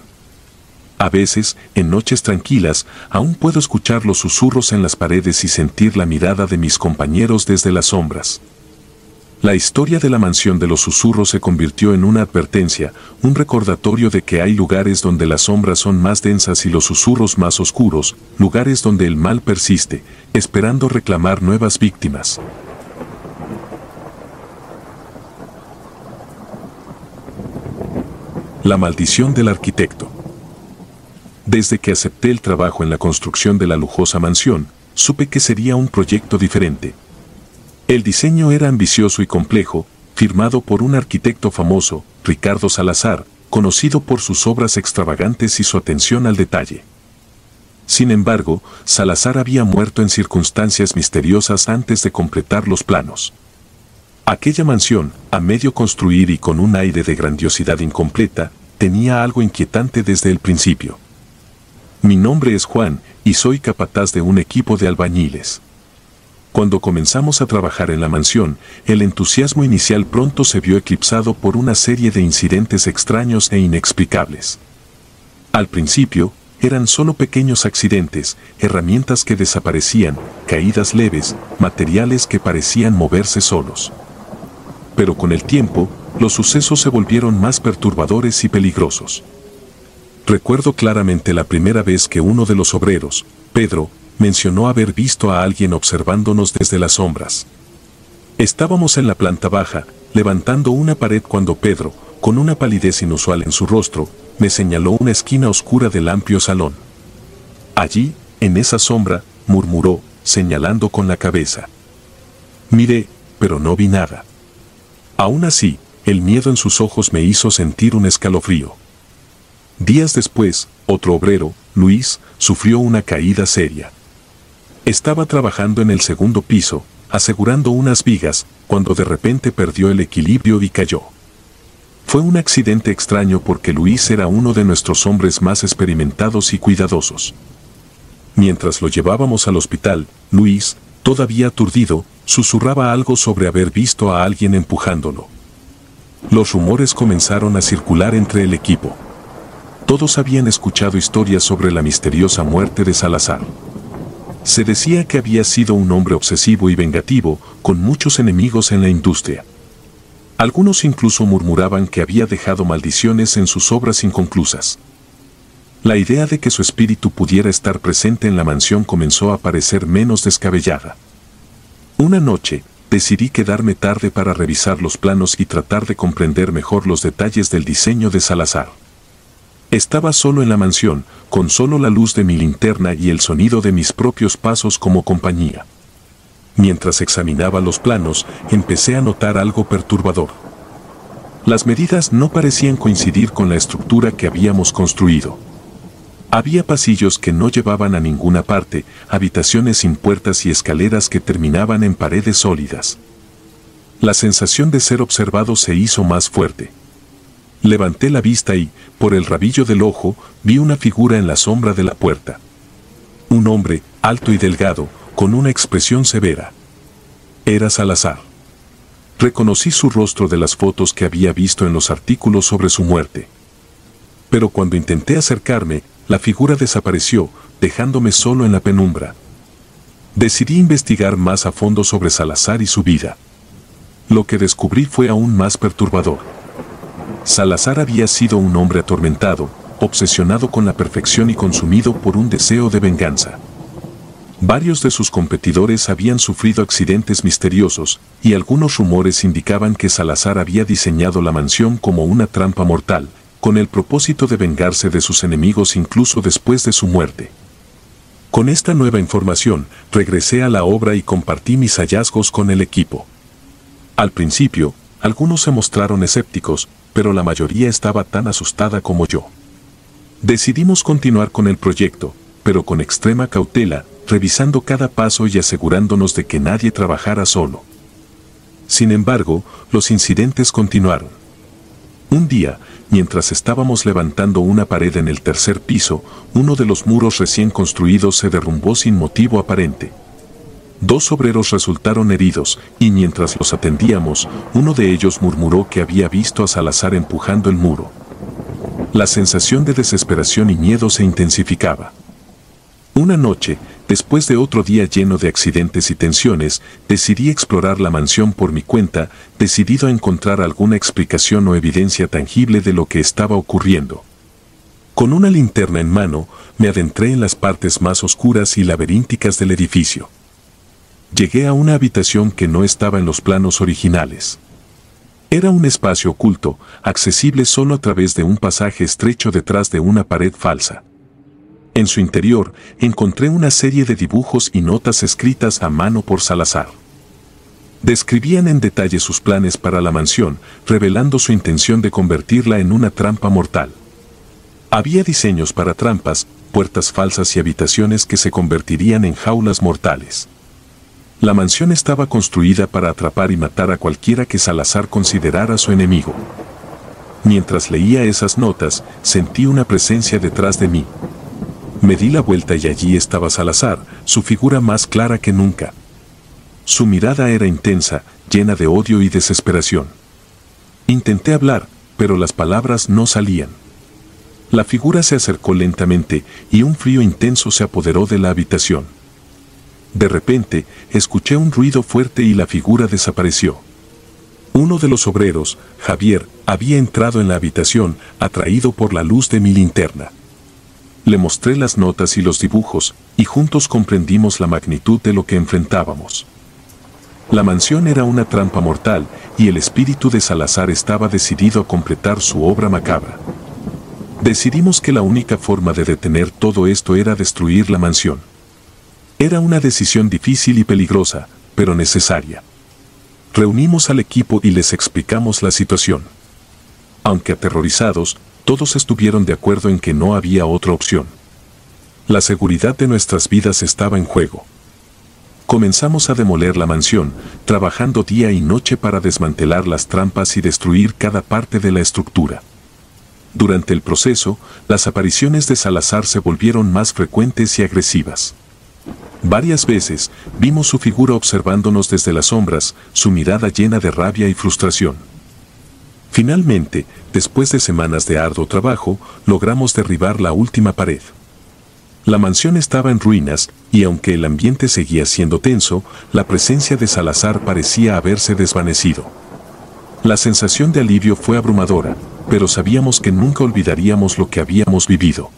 A veces, en noches tranquilas, aún puedo escuchar los susurros en las paredes y sentir la mirada de mis compañeros desde las sombras. La historia de la mansión de los susurros se convirtió en una advertencia, un recordatorio de que hay lugares donde las sombras son más densas y los susurros más oscuros, lugares donde el mal persiste, esperando reclamar nuevas víctimas. La maldición del arquitecto. Desde que acepté el trabajo en la construcción de la lujosa mansión, supe que sería un proyecto diferente. El diseño era ambicioso y complejo, firmado por un arquitecto famoso, Ricardo Salazar, conocido por sus obras extravagantes y su atención al detalle. Sin embargo, Salazar había muerto en circunstancias misteriosas antes de completar los planos. Aquella mansión, a medio construir y con un aire de grandiosidad incompleta, tenía algo inquietante desde el principio. Mi nombre es Juan, y soy capataz de un equipo de albañiles. Cuando comenzamos a trabajar en la mansión, el entusiasmo inicial pronto se vio eclipsado por una serie de incidentes extraños e inexplicables. Al principio, eran solo pequeños accidentes, herramientas que desaparecían, caídas leves, materiales que parecían moverse solos. Pero con el tiempo, los sucesos se volvieron más perturbadores y peligrosos. Recuerdo claramente la primera vez que uno de los obreros, Pedro, mencionó haber visto a alguien observándonos desde las sombras. Estábamos en la planta baja, levantando una pared cuando Pedro, con una palidez inusual en su rostro, me señaló una esquina oscura del amplio salón. Allí, en esa sombra, murmuró, señalando con la cabeza. Miré, pero no vi nada. Aún así, el miedo en sus ojos me hizo sentir un escalofrío. Días después, otro obrero, Luis, sufrió una caída seria. Estaba trabajando en el segundo piso, asegurando unas vigas, cuando de repente perdió el equilibrio y cayó. Fue un accidente extraño porque Luis era uno de nuestros hombres más experimentados y cuidadosos. Mientras lo llevábamos al hospital, Luis, todavía aturdido, susurraba algo sobre haber visto a alguien empujándolo. Los rumores comenzaron a circular entre el equipo. Todos habían escuchado historias sobre la misteriosa muerte de Salazar. Se decía que había sido un hombre obsesivo y vengativo, con muchos enemigos en la industria. Algunos incluso murmuraban que había dejado maldiciones en sus obras inconclusas. La idea de que su espíritu pudiera estar presente en la mansión comenzó a parecer menos descabellada. Una noche, decidí quedarme tarde para revisar los planos y tratar de comprender mejor los detalles del diseño de Salazar. Estaba solo en la mansión, con solo la luz de mi linterna y el sonido de mis propios pasos como compañía. Mientras examinaba los planos, empecé a notar algo perturbador. Las medidas no parecían coincidir con la estructura que habíamos construido. Había pasillos que no llevaban a ninguna parte, habitaciones sin puertas y escaleras que terminaban en paredes sólidas. La sensación de ser observado se hizo más fuerte. Levanté la vista y, por el rabillo del ojo, vi una figura en la sombra de la puerta. Un hombre, alto y delgado, con una expresión severa. Era Salazar. Reconocí su rostro de las fotos que había visto en los artículos sobre su muerte. Pero cuando intenté acercarme, la figura desapareció, dejándome solo en la penumbra. Decidí investigar más a fondo sobre Salazar y su vida. Lo que descubrí fue aún más perturbador. Salazar había sido un hombre atormentado, obsesionado con la perfección y consumido por un deseo de venganza. Varios de sus competidores habían sufrido accidentes misteriosos, y algunos rumores indicaban que Salazar había diseñado la mansión como una trampa mortal, con el propósito de vengarse de sus enemigos incluso después de su muerte. Con esta nueva información, regresé a la obra y compartí mis hallazgos con el equipo. Al principio, algunos se mostraron escépticos, pero la mayoría estaba tan asustada como yo. Decidimos continuar con el proyecto, pero con extrema cautela, revisando cada paso y asegurándonos de que nadie trabajara solo. Sin embargo, los incidentes continuaron. Un día, mientras estábamos levantando una pared en el tercer piso, uno de los muros recién construidos se derrumbó sin motivo aparente. Dos obreros resultaron heridos, y mientras los atendíamos, uno de ellos murmuró que había visto a Salazar empujando el muro. La sensación de desesperación y miedo se intensificaba. Una noche, después de otro día lleno de accidentes y tensiones, decidí explorar la mansión por mi cuenta, decidido a encontrar alguna explicación o evidencia tangible de lo que estaba ocurriendo. Con una linterna en mano, me adentré en las partes más oscuras y laberínticas del edificio. Llegué a una habitación que no estaba en los planos originales. Era un espacio oculto, accesible solo a través de un pasaje estrecho detrás de una pared falsa. En su interior, encontré una serie de dibujos y notas escritas a mano por Salazar. Describían en detalle sus planes para la mansión, revelando su intención de convertirla en una trampa mortal. Había diseños para trampas, puertas falsas y habitaciones que se convertirían en jaulas mortales. La mansión estaba construida para atrapar y matar a cualquiera que Salazar considerara su enemigo. Mientras leía esas notas, sentí una presencia detrás de mí. Me di la vuelta y allí estaba Salazar, su figura más clara que nunca. Su mirada era intensa, llena de odio y desesperación. Intenté hablar, pero las palabras no salían. La figura se acercó lentamente y un frío intenso se apoderó de la habitación. De repente, escuché un ruido fuerte y la figura desapareció. Uno de los obreros, Javier, había entrado en la habitación, atraído por la luz de mi linterna. Le mostré las notas y los dibujos, y juntos comprendimos la magnitud de lo que enfrentábamos. La mansión era una trampa mortal, y el espíritu de Salazar estaba decidido a completar su obra macabra. Decidimos que la única forma de detener todo esto era destruir la mansión. Era una decisión difícil y peligrosa, pero necesaria. Reunimos al equipo y les explicamos la situación. Aunque aterrorizados, todos estuvieron de acuerdo en que no había otra opción. La seguridad de nuestras vidas estaba en juego. Comenzamos a demoler la mansión, trabajando día y noche para desmantelar las trampas y destruir cada parte de la estructura. Durante el proceso, las apariciones de Salazar se volvieron más frecuentes y agresivas. Varias veces, vimos su figura observándonos desde las sombras, su mirada llena de rabia y frustración. Finalmente, después de semanas de arduo trabajo, logramos derribar la última pared. La mansión estaba en ruinas, y aunque el ambiente seguía siendo tenso, la presencia de Salazar parecía haberse desvanecido. La sensación de alivio fue abrumadora, pero sabíamos que nunca olvidaríamos lo que habíamos vivido.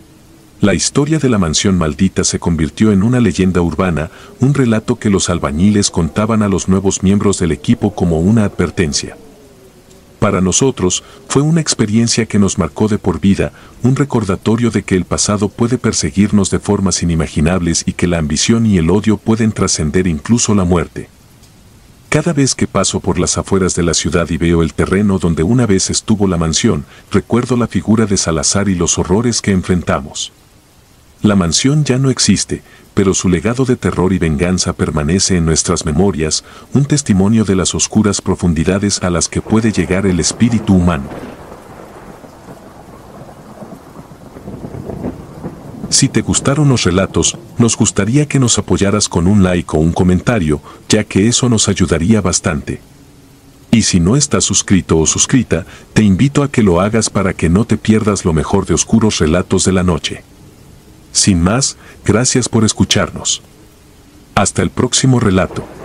La historia de la mansión maldita se convirtió en una leyenda urbana, un relato que los albañiles contaban a los nuevos miembros del equipo como una advertencia. Para nosotros, fue una experiencia que nos marcó de por vida, un recordatorio de que el pasado puede perseguirnos de formas inimaginables y que la ambición y el odio pueden trascender incluso la muerte. Cada vez que paso por las afueras de la ciudad y veo el terreno donde una vez estuvo la mansión, recuerdo la figura de Salazar y los horrores que enfrentamos. La mansión ya no existe, pero su legado de terror y venganza permanece en nuestras memorias, un testimonio de las oscuras profundidades a las que puede llegar el espíritu humano. Si te gustaron los relatos, nos gustaría que nos apoyaras con un like o un comentario, ya que eso nos ayudaría bastante. Y si no estás suscrito o suscrita, te invito a que lo hagas para que no te pierdas lo mejor de Oscuros Relatos de la Noche. Sin más, gracias por escucharnos. Hasta el próximo relato.